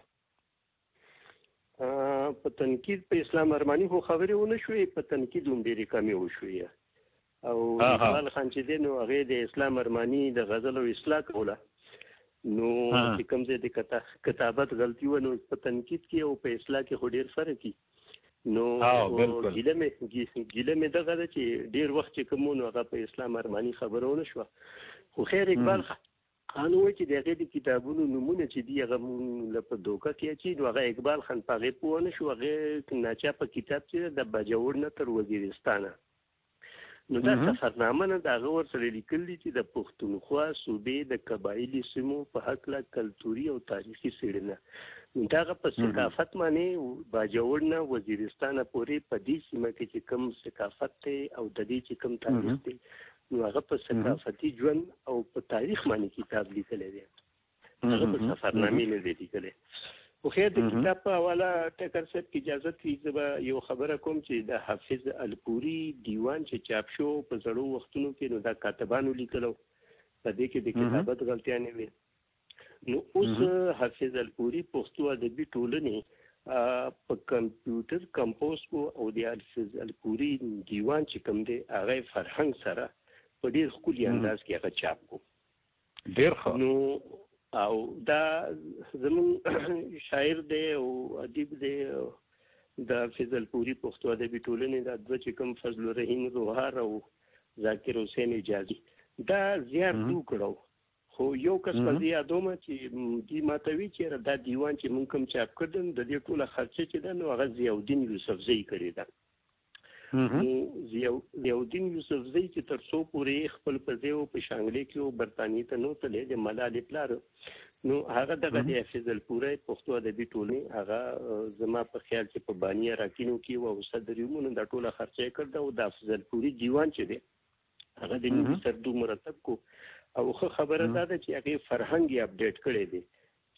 په تنقید په اسلام ارماني خو خبرې ونه شوې په تنقید هم ډېرې کمې وشوې او اقبال خان چې دی نو هغې د اسلام ارماني د غزل او اصلاح کوله نو چې کوم ځای د کتابت غلطي وه نو په تنقید کې او په اصلاح کې خو ډېر فرق وي نو ګیله مې دغه ده چې ډېر وخت چې کوم نو هغه په اسلام ارماني خبره ونه شوه خو خیر اقبال خان وایي چې د هغې د کتابونو نومونه چې دي هغه مونږ له په دوکه کې اچي نو هغه اقبال خان په هغې پوه نه شو هغې ناچاپه کتاب چې د باجوړ نه تر وزیرستانه نو دا سفرنامه نه د هغه ورسره لیکل دي چې د پښتونخوا صوبې د قبایلي سیمو په هکله کلتوري او تاریخي څېړنه نو د هغه په ثقافت باندې باجوړ نه وزیرستانه پورې په دې سیمه کې چې کوم ثقافت دی او د دې چې کوم تاریخ دی نو هغه په ثقافتي ژوند او په تاریخ باندې کتاب لیکلی دی هغه په سفرنامې نه دی لیکلی خو خیر د کتاب په حواله ټکر صاحب کې اجازت وي زه به یو خبره کوم چې د حافظ الپوري دیوان چې چاپ شو په زړو وختونو کې نو دا کاتبانو لیکلو په دې کې د کتابت غلطیا نه وي نو اوس حافظ الپوري پښتو ادبي ټولنې په کمپیوټر کمپوز کو او د حافظ الپوري دیوان چې کوم دی هغه فرهنګ سره په ډېر ښکلي انداز کې هغه چاپ کو ډېر ښه نو او دا زموږ شاعر دی او ادیب دی د حافظ الپوري پښتو ادبي ټولنې دا دوه چې کوم فضل الرحیم روهار او ذاکر حسین اجازي دا زیات وکړو خو یو کس په دې یادومه چې دې ماته وی چې دا دیوان چې مونږ کوم چاپ کړل د دې ټوله خرچه چې ده نو هغه ضیاءالدین یوسفزۍ کړې ده ضیاءالدین یوسفزۍ چې تر څو پورې خپل په ځای په شانګلې کې برطانیې ته نه تللی د ملالې پلار نو هغه دغه د حافظ الپوري پښتو ادبي ټولنې هغه زما په خیال چې په باني راکینو کې او صدر یمون دا ټوله خرچه یې کړ او د حافظ الپوري دیوان چې دی هغه د نیمه سردو مرتب کو او ښه خبره دا ده چې هغې فرهنګ یې اپډیټ کړی دی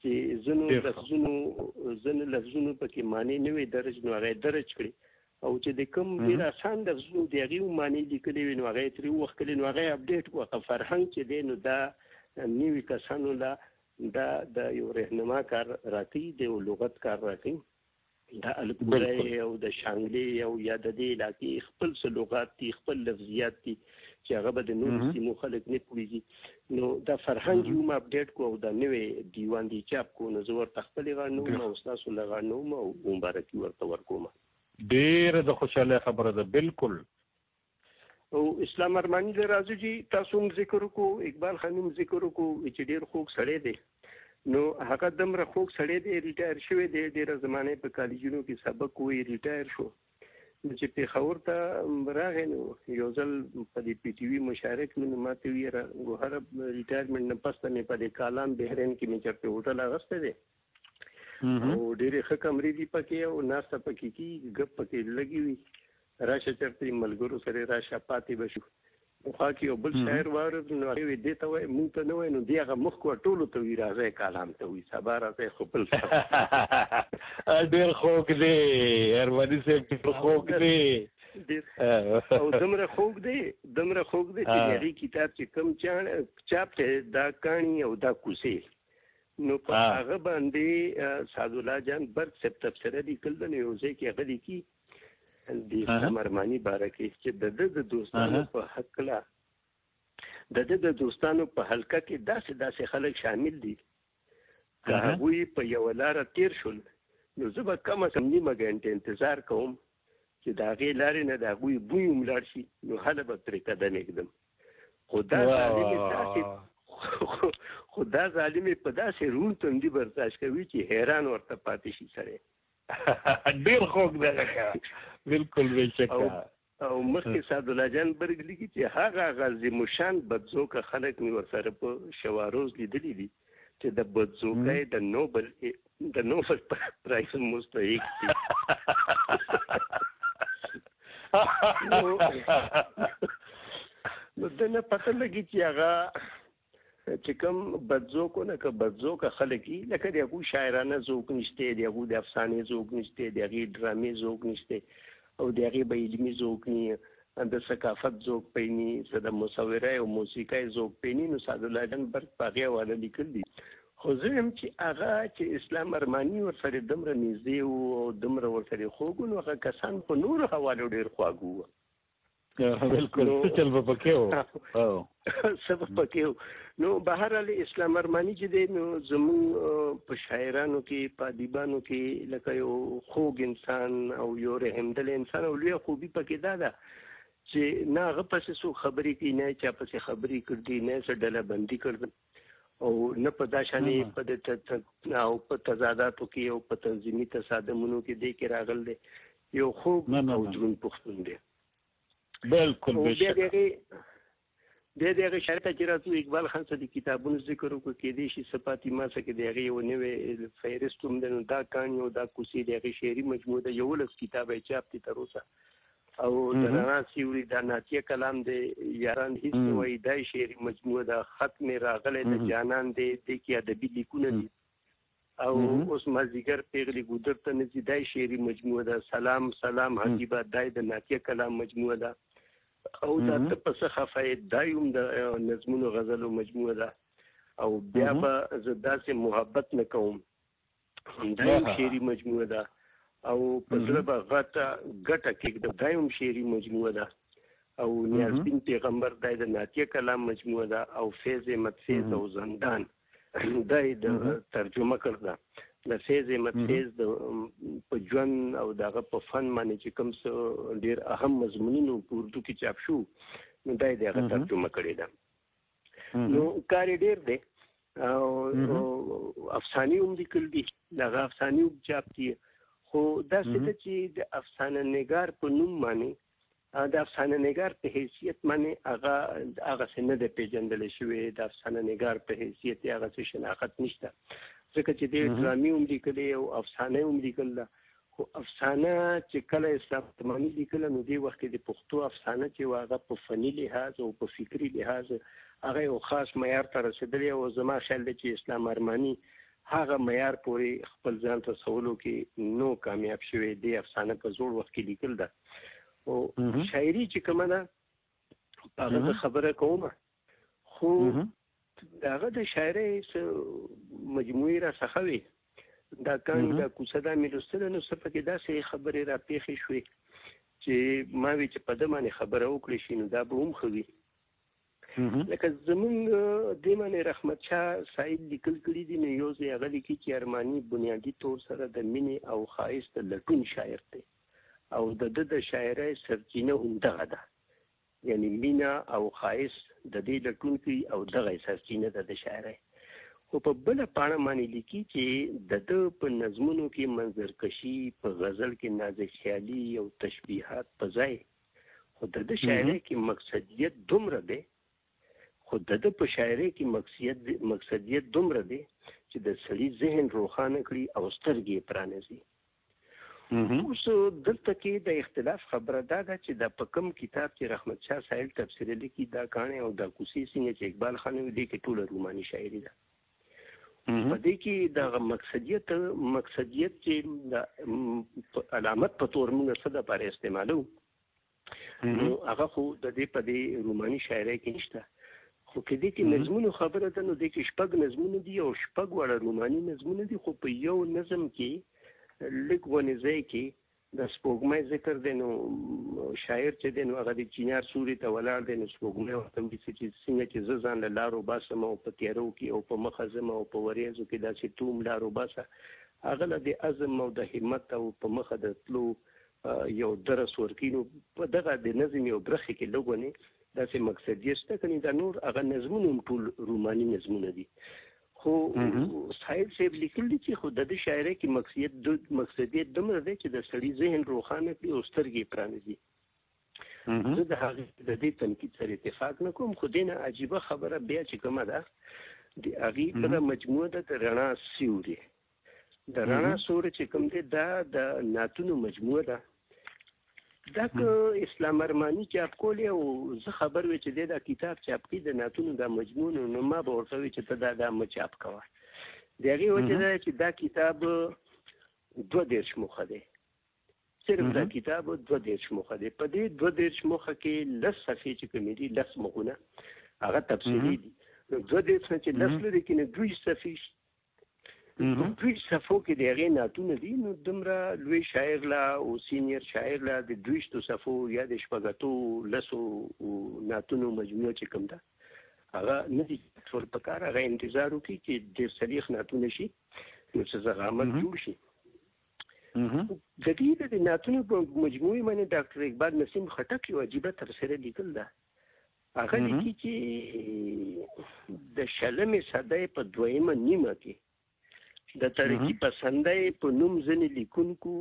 چې ځینو لفظونو پکې معنی نه وي درج نو هغه یې درج کړي او چې د کوم ډېر اسان لفظونو د هغې هم معنی لیکلې وي نو هغه یې ترې ووښکلې نو هغه یې اپډیټ کړو هغه فرهنګ چې دی نو دا نوي کسانو له دا د یو رهنما کار راکوي د یو لغت کار راکوي د الپورای او د شانګلې او یا د دې علاقې خپل لغات دي، خپل لفظیات دي چې هغه به د نورو سیمو خلک نه پوهېږي. نو دا فرهنګ یو اپډیټ کو او د نوې دیوان دی چاپ کو نو زه ورته خپل غاڼو او تاسو لغاڼو او مبارکي ورته ورکوم. ډېر د خوشاله خبره ده. بالکل. او اسلام ارمانی د راځي چې تاسو هم ذکر وکړو، اقبال خان هم ذکر وکړو چې ډېر خوږ سړی دی. نو هغه دمره خوږ سړی دی، ریټایر شوی دی، ډېره زمانه په کالجونو کې سبق وی ریټایر شو. چې پېښور ته راغی نو یو ځل په دې پی ټي وي مشارک مې ماته ویره ګوهر ریټایرمنټ نه پس ته مې په دې کالام بحرین کې مې چرته هوټل اغسته دی او ډېرې ښه کمرې دي پکې او ناسته پکې کېږي، ګپ پکې لګي وي، راشه چرته ملګرو سره راشه پاتې به شو. خوا کې یو بل شاعر واورېد نو هغې وایي دې ته وایي مونږ ته نه وایي نو دې هغه مخ کو ټولو ته وایي راځئ کالام ته وایي سبا راځئ خو بل ډېر خوږ دی ارماني صاحب، ډېر خوږ دی او دومره خوږ دی چې د هغې کتاب چې کوم چاپ دی دا کاڼي او دا کوڅې نو په هغه باندې سعدالله جان برق صاحب تبصره لیکل ده. نو یو ځای کې هغه لیکي د اسلام ارماني باره کې چې د دوستانو په حقله د دوستانو په حلقه کې داسې خلک شامل دي که هغوی په یوه لاره تیر شول نو زه به کم از کم نیمه ګنټه انتظار کوم چې د هغې لارې نه د هغوی بوی هم لاړ شي نو هله به پرې قدم ایږدم. خو دا ظالم په داسې روڼ تندي برداشت کوي چې حیران ورته پاتې شي سړی. ډېر خوږ دی. بالکل بېشکه. او مخکې سعدالله جان برګ لیکي چې هغه غازیمشان بدزوکه خلک مې ورسره په شواروز لیدلي دي چې د بدزوکۍ د نوبل پرایز مستحق دي. نو دنه پته لګي چې هغه چې کوم بدزوکو نه که بدزوکه خلک وي لکه د هغوی شاعرانه ذوق نشته، د هغوی د افسانې ذوق نشته، د هغې ډرامې ذوق نشته او د هغې به علمي ذوق ني، د ثقافت ذوق پې ني، څه د مصورۍ او موسیقۍ ذوق پې ني. نو سعدالله جان برق په هغې حواله لیکل دي. خو زه یم چې هغه چې اسلام ارماني ورسره دومره نږدې وو او دومره ورسره خوږ وو نو هغه کسان په نورو حوالو ډېر خواږه وو. بالکل څه چل به پکې وو، څه به پکې وو. نو بهرحال اسلام ارماني چې دی نو زموږ په شاعرانو کې په ادیبانو کې لکه یو خوږ انسان او یو رحمدل انسان او لویه خوبي پکې دا ده چې نه هغه پسې څوک خبرې کوي، نه چا پسې خبرې کړي، نه څه ډله بندي کړي او نه په دا شانې او په تضاداتو کې او په تنظیمي تصادمونو کې دی کې راغل دی. یو خوږ او دروند پښتون دی. بالکل بېشکه. بیا د هغې شاعر ته چې راځو اقبال خان څه د کتابونو ذکر وکړو کېدای شي څه پاتې ما څه کې د هغې یو نوی فهرست هم دی نو دا کاڼي او دا کوڅې د هغې شعري مجموعه ده 11 کتاب یې چاپ دي تر اوسه او د رڼا سیوري دا نعتیه کلام دی، یاران هېڅ نه وایي دا یې شعري مجموعه ده، خط مې راغلی د جانان دی دې کې ادبي لیکونه دي او اوس مازدیګر پیغلې ګودر ته نه ځي دا یې شعري مجموعه ده، سلام سلام حبیبه دا یې د نعتیه کلام مجموعه ده او دا ته په څه خفه دا یې هم د نظمونو غزلو مجموعه ده او بیا به زه داسې محبت نه کوم دا یې شعري مجموعه ده او په زړه به ګټه کېږدم دا یې هم شعري مجموعه ده او نیازبین پیغمبر دا یې د نعتیه کلام مجموعه ده او فیض احمد فیض او زندان دا یې د ترجمه کړده. د فیض احمد فیض په ژوند او د هغه په فن باندې چې کوم څه ډېر اهم مضمونونه په اردو کې چاپ شو نو دا یې د هغه ترجمه کړې ده. نو کار یې ډېر دی او افسانې هم لیکل دي، د هغه افسانې هم چاپ دي. خو داسې ده چې د افسانه نګار په نوم باندې د افسانه نګار په حیثیت باندې هغسې نه دی پېژندلی شوی، د افسانه نګار په حیثیت یې هغسې شناخت نشته ځکه چې د ډرامې هم لیکلې او افسانه هم لیکل ده. خو افسانه چې کله اسلام ارماني لیکله نو دې وخت کې د پښتو افسانه چې وه هغه په فني لحاظ او په فکري لحاظ هغه یو خاص معیار ته رسېدلی او زما خیال دی چې اسلام ارماني هغه معیار پورې خپل ځان رسولو کې نو کامیاب شوی دی. افسانه په زوړ وخت کې لیکل ده او شاعري چې کومه ده په هغه زه خبره کوم خو د هغه د شاعرۍ څه مجموعې را څخه وي دا کان دا کوڅه دا مې لوستله نو څه پکې داسې خبرې راپېښې شوې چې ما وی چې په ده باندې خبره وکړې شي نو دا به هم ښه وي. لکه زمونږ دې باندې رحمت شاه صاحب لیکل کړي دي نو یو ځای هغه لیکي چې ارماني بنیادي طور سره د مینې او ښایست لټون شاعر دی او د ده د شاعرۍ سرچینه هم دغه ده، یعنی مینه او ښایست د دې لټونکي او دغه سرچینه ده د شاعرۍ. خو په بله پاڼه باندې لیکي چې د ده په نظمونو کې منظرکشي، په غزل کې نازک خیالي او تشبیهات په ځای، خو د ده شاعرۍ کې مقصدیت دومره دی مقصدیت دومره دی چې د سړي ذهن روښانه کړي او سترګې یې پرانیزي. اوس دلته کې د اختلاف خبره دا ده چې دا په کوم کتاب چې رحمت شاه صاحب تفسیر لیکي دا کاڼې او دا کوڅې څنګه چې اقبال خان وي دې کې ټوله روماني شاعري ده. په دې کې د مقصدیت چې د علامت په تور موږ څه دپاره استعمالوو نو هغه خو د دې په دې روماني شاعرۍ کې نشته. خو که دې کې نظمونو خبره ده نو دې کې 6 نظمونه دي او 6 واړه روماني نظمونه دي، خو په یو نظم کې لږ غونې ځای کې د سپوږمۍ ذکر دی نو شاعر چې دی نو هغه د چینار سوري ته ولاړ دی نو سپوږمۍ ورته وایي چې څنګه چې زه ځان له لارو باسم او په تیارو کې او په مخه ځم او په وریځو کې داسې توم لارو باسه، هغه له د عزم او د همت او په مخه د تلو یو درس ورکوي. نو په دغه د نظم یو برخې کې لږ ونې داسې مقصدیت شته، کنې دا نور هغه نظمونه هم ټول روماني نظمونه دي. خو صاحب صاحب لیکل دي چې خو د دې شاعرۍ کې مقصدیت دومره دی چې د سړي ذهن روښانه کړي او سترګې یې پرانیزي. زه د هغې د دې تنقید سره اتفاق نه کوم، خو دې نه عجیبه خبره بیا چې کومه ده د هغې بله مجموعه ده د رڼا سیوري. د رڼا سیوری چې کوم دی دا د نعتونو مجموعه ده. دا که اسلام ارماني چاپ کولی او زه خبر وی چې دا کتاب چاپ کړي د نعتونو دا مجموعه نو ما به ورته وی چې ته دا مه چاپ کوه. د هغې وجه دا چې دا کتاب 22 موخه دی، صرف دا کتاب 22 موخه دی. په دې 22 موخه کې 10 صفحې چې کومې دي 10 مخونه هغه تفصیلي دي. نو 22 نه چې 10 لري کې نه 2 صفحې دوی صفو کې د هغې نعتونه دي نو دومره لوی شاعر لا او سینیر شاعر لا د 200 صفو یا د 10 نعتونو مجموعه چې کوم ده هغه نه دي ټول په کار، هغه انتظار وکړي چې ډېر صریح نعتونه شي نو څه زغامت جوړ شي. د دې د نعتونو په مجموعې باندې ډاکټر اقبال نسیم خټک یو عجیبه تبصره لیکل ده. هغه لیکي چې د 20مې صدۍ په 2مه نیمه کې د ترقی پسندۍ په نوم ځینې لیکونکو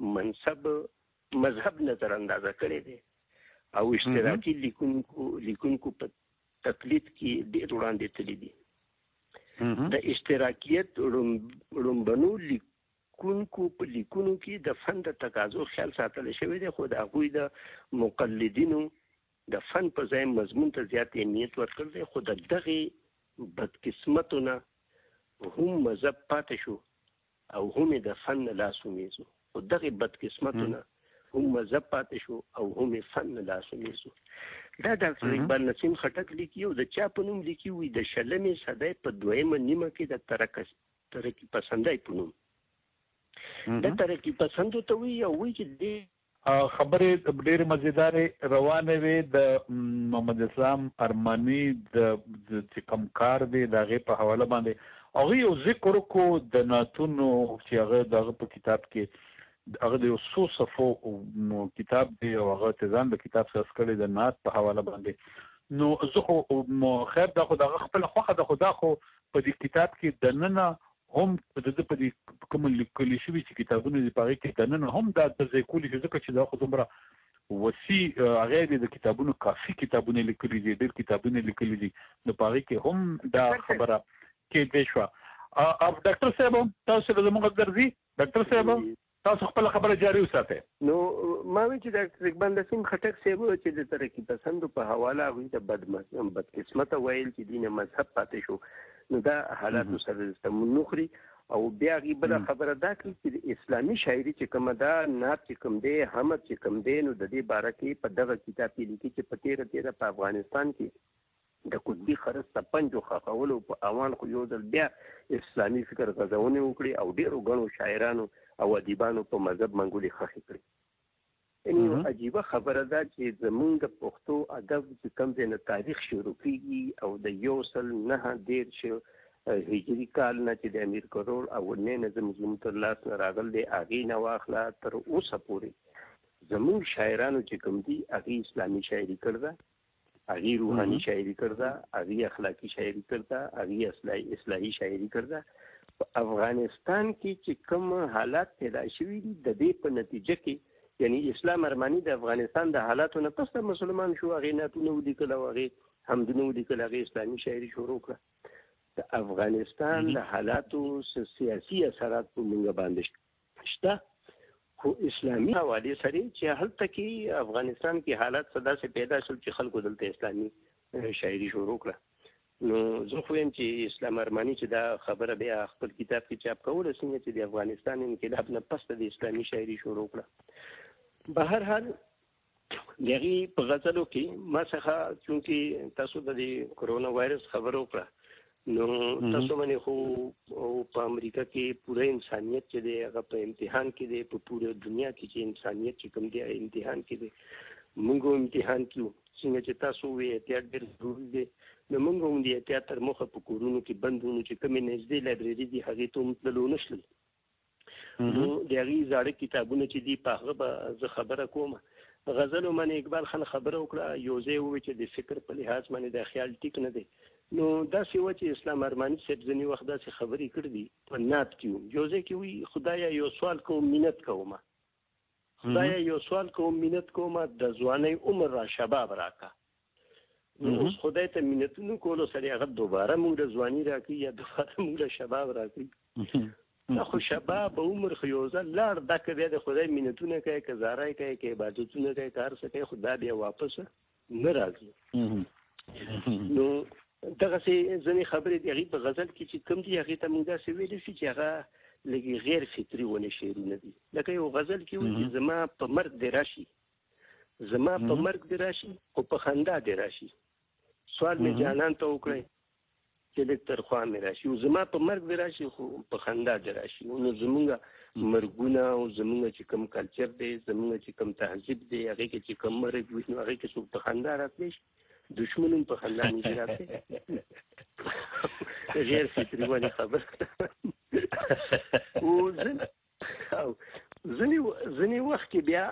مذهب نظر اندازه کړی دی او اشتراکي لیکونکو په تقلید کې ډېر وړاندې تللی دي. د اشتراکیت ړومبنو لیکونکو په لیکونو کې د فن د تقاضو خیال ساتل شوی دی، خو د هغوی د مقلدینو د فن په ځای مضمون ته زیات اهمیت ورکړل دی. خو د دغې بدقسمتونه هم مذهب پاتې شو او هم د فن لاس ومیزو، خو دغې بدقسمتونه هم مذهب پاتې شو او هم فن لاس ومیزو. دا ډاکټر اقبال نسیم خټک لیکي او د چا په نوم لیکي وي د 20مې صدۍ په 2مه نیمه کې د ترقي پسندۍ په نوم. د ترقي پسندو ته وایي او وایي چې دې خبرې ډېرې مزیدارې روانې وې د محمد اسلام ارماني د چې کوم کار دی د هغې په حواله باندې هغه یو ذکر وکړو د نعتونو چې هغه د هغه په کتاب کې هغه د یو څو صفحو کتاب دی او هغه ځان د کتاب څخه کړی د نعت په حواله باندې. نو زه خو خیر دا خو د هغه خپله خوښه ده، خو دا خو په دې کتاب کې دننه هم د ده په دې کوم لیکلي شوي چې کتابونه دي په هغې کې دننه هم دا ځای کولی شي ځکه چې دا خو دومره وسیع هغې د کتابونو کافي کتابونه لیکلي دي، ډېر کتابونه لیکلي دي، نو په هغې کې هم دا خبره کې دی شوه. ډاکټر صاحب تاسو سره زموږ درځي، ډاکټر صاحب تاسو خپله خبره جاري وساتئ. نو ما وایي چې ډاکټر اقبال نسیم خټک صاحب چې د ترقي پسندو په حواله هغوی ته بدقسمته ویل چې دین مذهب پاتې شو نو دا حالاتو سره سمون نخوري. او بیا هغې بله خبره دا کړي چې د اسلامي شاعري چې کومه ده نعت چې کوم دی حمد چې کوم دی نو د دې باره کې په دغه کتاب کې لیکي چې په تېره په افغانستان کې د قطبي خرس ته پنجو خاقولو په اوان خو یو ځل بیا اسلامي فکر غځونې وکړي او ډېرو غنو شاعرانو او ادیبانو په مذهب منګولې خخې کړي. یعنی عجیبه خبره ده چې زمونږ د پښتو ادب چې کوم ځای نه تاریخ شروع کیږي او د 1909 هجري کال نه چې د امیر کروړ او نظم تر لاس نه راغل دی هغې نه واخله تر اوسه پورې زمونږ شاعرانو چې کوم دي هغې اسلامي شاعري کړده، هغه روحاني شاعري کرده، هغه اخلاقی شاعري کرده، هغه اصلاحي شاعري کرده. په افغانستان کې چې کوم حالات پیدا شوي دي د دې په نتیجه کې یعنی اسلام ارمانی د افغانستان د حالاتو نه پس مسلمان شو، هغه ناتونه ولیکل او هغه حمدونه ولیکل، هغه اسلامي شاعري شروع کړه. د افغانستان د حالاتو سیاسي اثرات په موږ باندې شته خو اسلامي حواله سره چې هلته کې افغانستان کې حالات صدا سے پیدا شول چې خلکو دلته اسلامي شاعري شروع کړه. نو زه خو یم چې اسلام ارمانی چې دا خبره بیا خپل کتاب کې چاپ کوله څنګه چې د افغانستان انقلاب نه پس د اسلامي شاعري شروع کړه. به هر حال دغه په غزلو کې ما څخه چونکی تاسو د کرونا وایرس خبرو کړه نو تاسو باندې خو په امریکا کې پوره انسانیت چې دی هغه په امتحان کې دی، په پوره دنیا کې چې انسانیت چې کوم دی امتحان کې دی. موږ امتحان کې څنګه چې تاسو وی احتیاط ډېر ضروري دی. نو موږ هم د احتیاط تر مخه په کورونو کې بندونو چې کومې نږدې لایبرري دي هغې ته هم تللو نه شول. نو د هغې زاړه کتابونه چې دي په هغه به زه خبره کوم. غزلو باندې اقبال خان خبره وکړه، یو ځای ووایي چې د فکر په لحاظ باندې دا خیال ټیک نه دی. نو داسې و چې اسلام ارماني صاحب ځینې وخت داسې خبرې کړې دي په نعت کې وم، یو ځای کې وایي خدایه یو سوال کوم منت کومه، خدایه یو سوال کوم منت کومه د ځوانۍ عمر را شباب راکا. نو اوس خدای ته منتونو کولو سره هغه دوباره موږ د ځواني راکړي یا دوباره موږ د شباب راکړي. دا خو شباب عمر خو یو ځل لاړ، دا که بیا د خدای منتونه کوي که زارای کوي که عبادتونه کوي که هر څه کوي خو دا بیا واپس نه راځي. نو دغسې ځینې خبرې د هغې په غزل کې چې کوم دي هغې ته موږ داسې ویلی شي چې هغه لږ غیر فطري ونې شعرونه دي. لکه یو غزل کې وایي چې زما په مرګ دې راشي، زما په مرګ دې راشي خو په خندا دې راشي، سوال مې جانان ته وکړئ چې لږ ترخوا مې راشي، زما په مرګ دې راشي خو په خندا دې راشي. نو زمونږ مرګونه او زمونږ چې کوم کلچر دی، زمونږ چې کوم تهذیب دی، هغې کې چې کوم مرګ وي نو هغې کې څوک په خندا راتلی شي، دشمنم په خندا نشي راتلی. غیر فطري ونې خبره. او ځینې وخت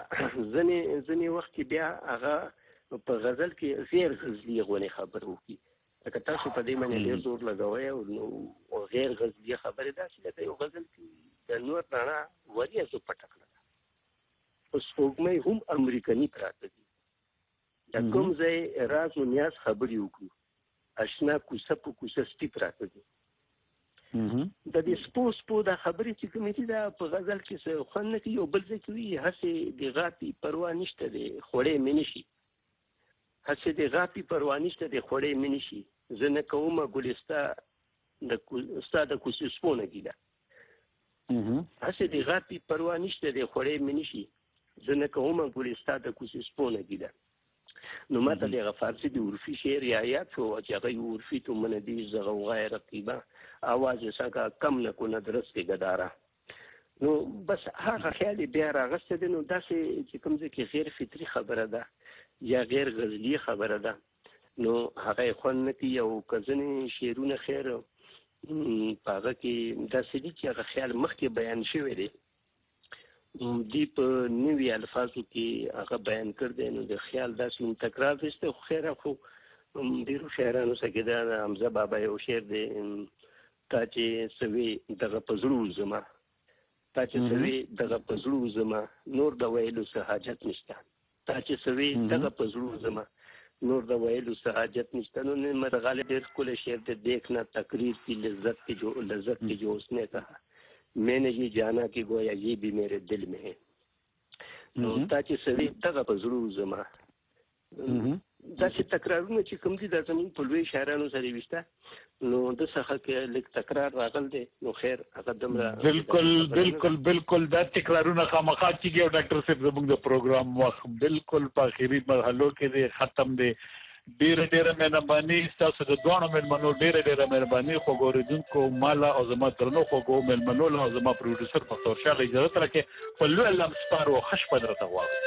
کې بیا هغه په غزل کې غیر غزلي غونې خبر وکړي. لکه تاسو په دې باندې ډېر زور لګوئ او غیر غزلي خبرې داسې لکه یو غزل کې د نور رڼا وریځو پټه کړه ده، په سپوږمۍ هم امریکني پراته دي، د کوم ځای راز و نیاز خبرې وکړو، اشنا کوڅه په کوڅه سپي پراته دي. د دې سپو دا خبرې چې کومې دي دا په غزل کې څه خوند نه کوي. یو بل ځای کې وایي هسې د غاپې پروا نشته دی خوړی مې نه شي، هسې د غاپې پروا نشته دی خوړی مې نه شي، زه نه کومه ګلې ستا د کوڅې سپو نه ګیله، هسې د غاپې پروا نشته دی خوړی مې نه شي، زه نه کومه ګلې ستا د کوڅې سپو نه ګیله. نو ما ته د هغه فارسي د عرفي شعر یاد شو چې هغه عرفي تو من دی زغوغای رقیبه آواز څنګه کم نه کو ندرس کې ګداره. نو بس هغه خیال بیا راغسته دی. نو داسې چې کوم ځای کې غیر فطري خبره ده یا غیر غزلي خبره ده نو هغه خوند نه کوي. او که ځینې شعرونه خیر په هغه کې داسې دي چې هغه خیال مخکې بیان شوی دی، دی په نوي الفاظو کې هغه بیان کړ دی، نو د خیال داسې تکرار دسته. خو خیره خو ډېرو شاعرانو څخه کې دا حمزه بابا یو شعر دی، تا چې څه دغه په زړه زما، تا چې څه دغه په زړه زما نور د ویلو څه حاجت نشته، تا چې څه دغه په زړه زما نور د ویلو څه حاجت نشته. نو نعمت غالب ډېر ښکلی شعر دی، دیکھنا تقریر کی لذت کی جو اس نے کہا میں نے یہ جانا کہ گویا یہ بھی میرے دل میں ہے. نو تا چې سوي دغه په زړه زما داسې تکرارونه چې کوم دي دا زموږ په لوی شاعرانو سره وشته. نو د څخه کې لږ تکرار راغل دی. نو خیر هغه دومره بالکل دا تکرارونه خامخا کېږي. او ډاکټر صاحب زموږ د پروګرام وخت بالکل په اخري مرحلو کې دی، ختم دی. ډیره مهرباني تاسو د دوه مېلمنو ډیره مهرباني خو ګوریدونکو مالا او زما درنو خو مېلمنو له زما پروډوسر په تور شاله اجازه ترکه په لوی لم سپارو خش پدرته غواړم.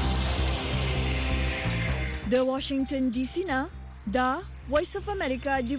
د واشنگټن ډي سي نه دا وایس اف امریکا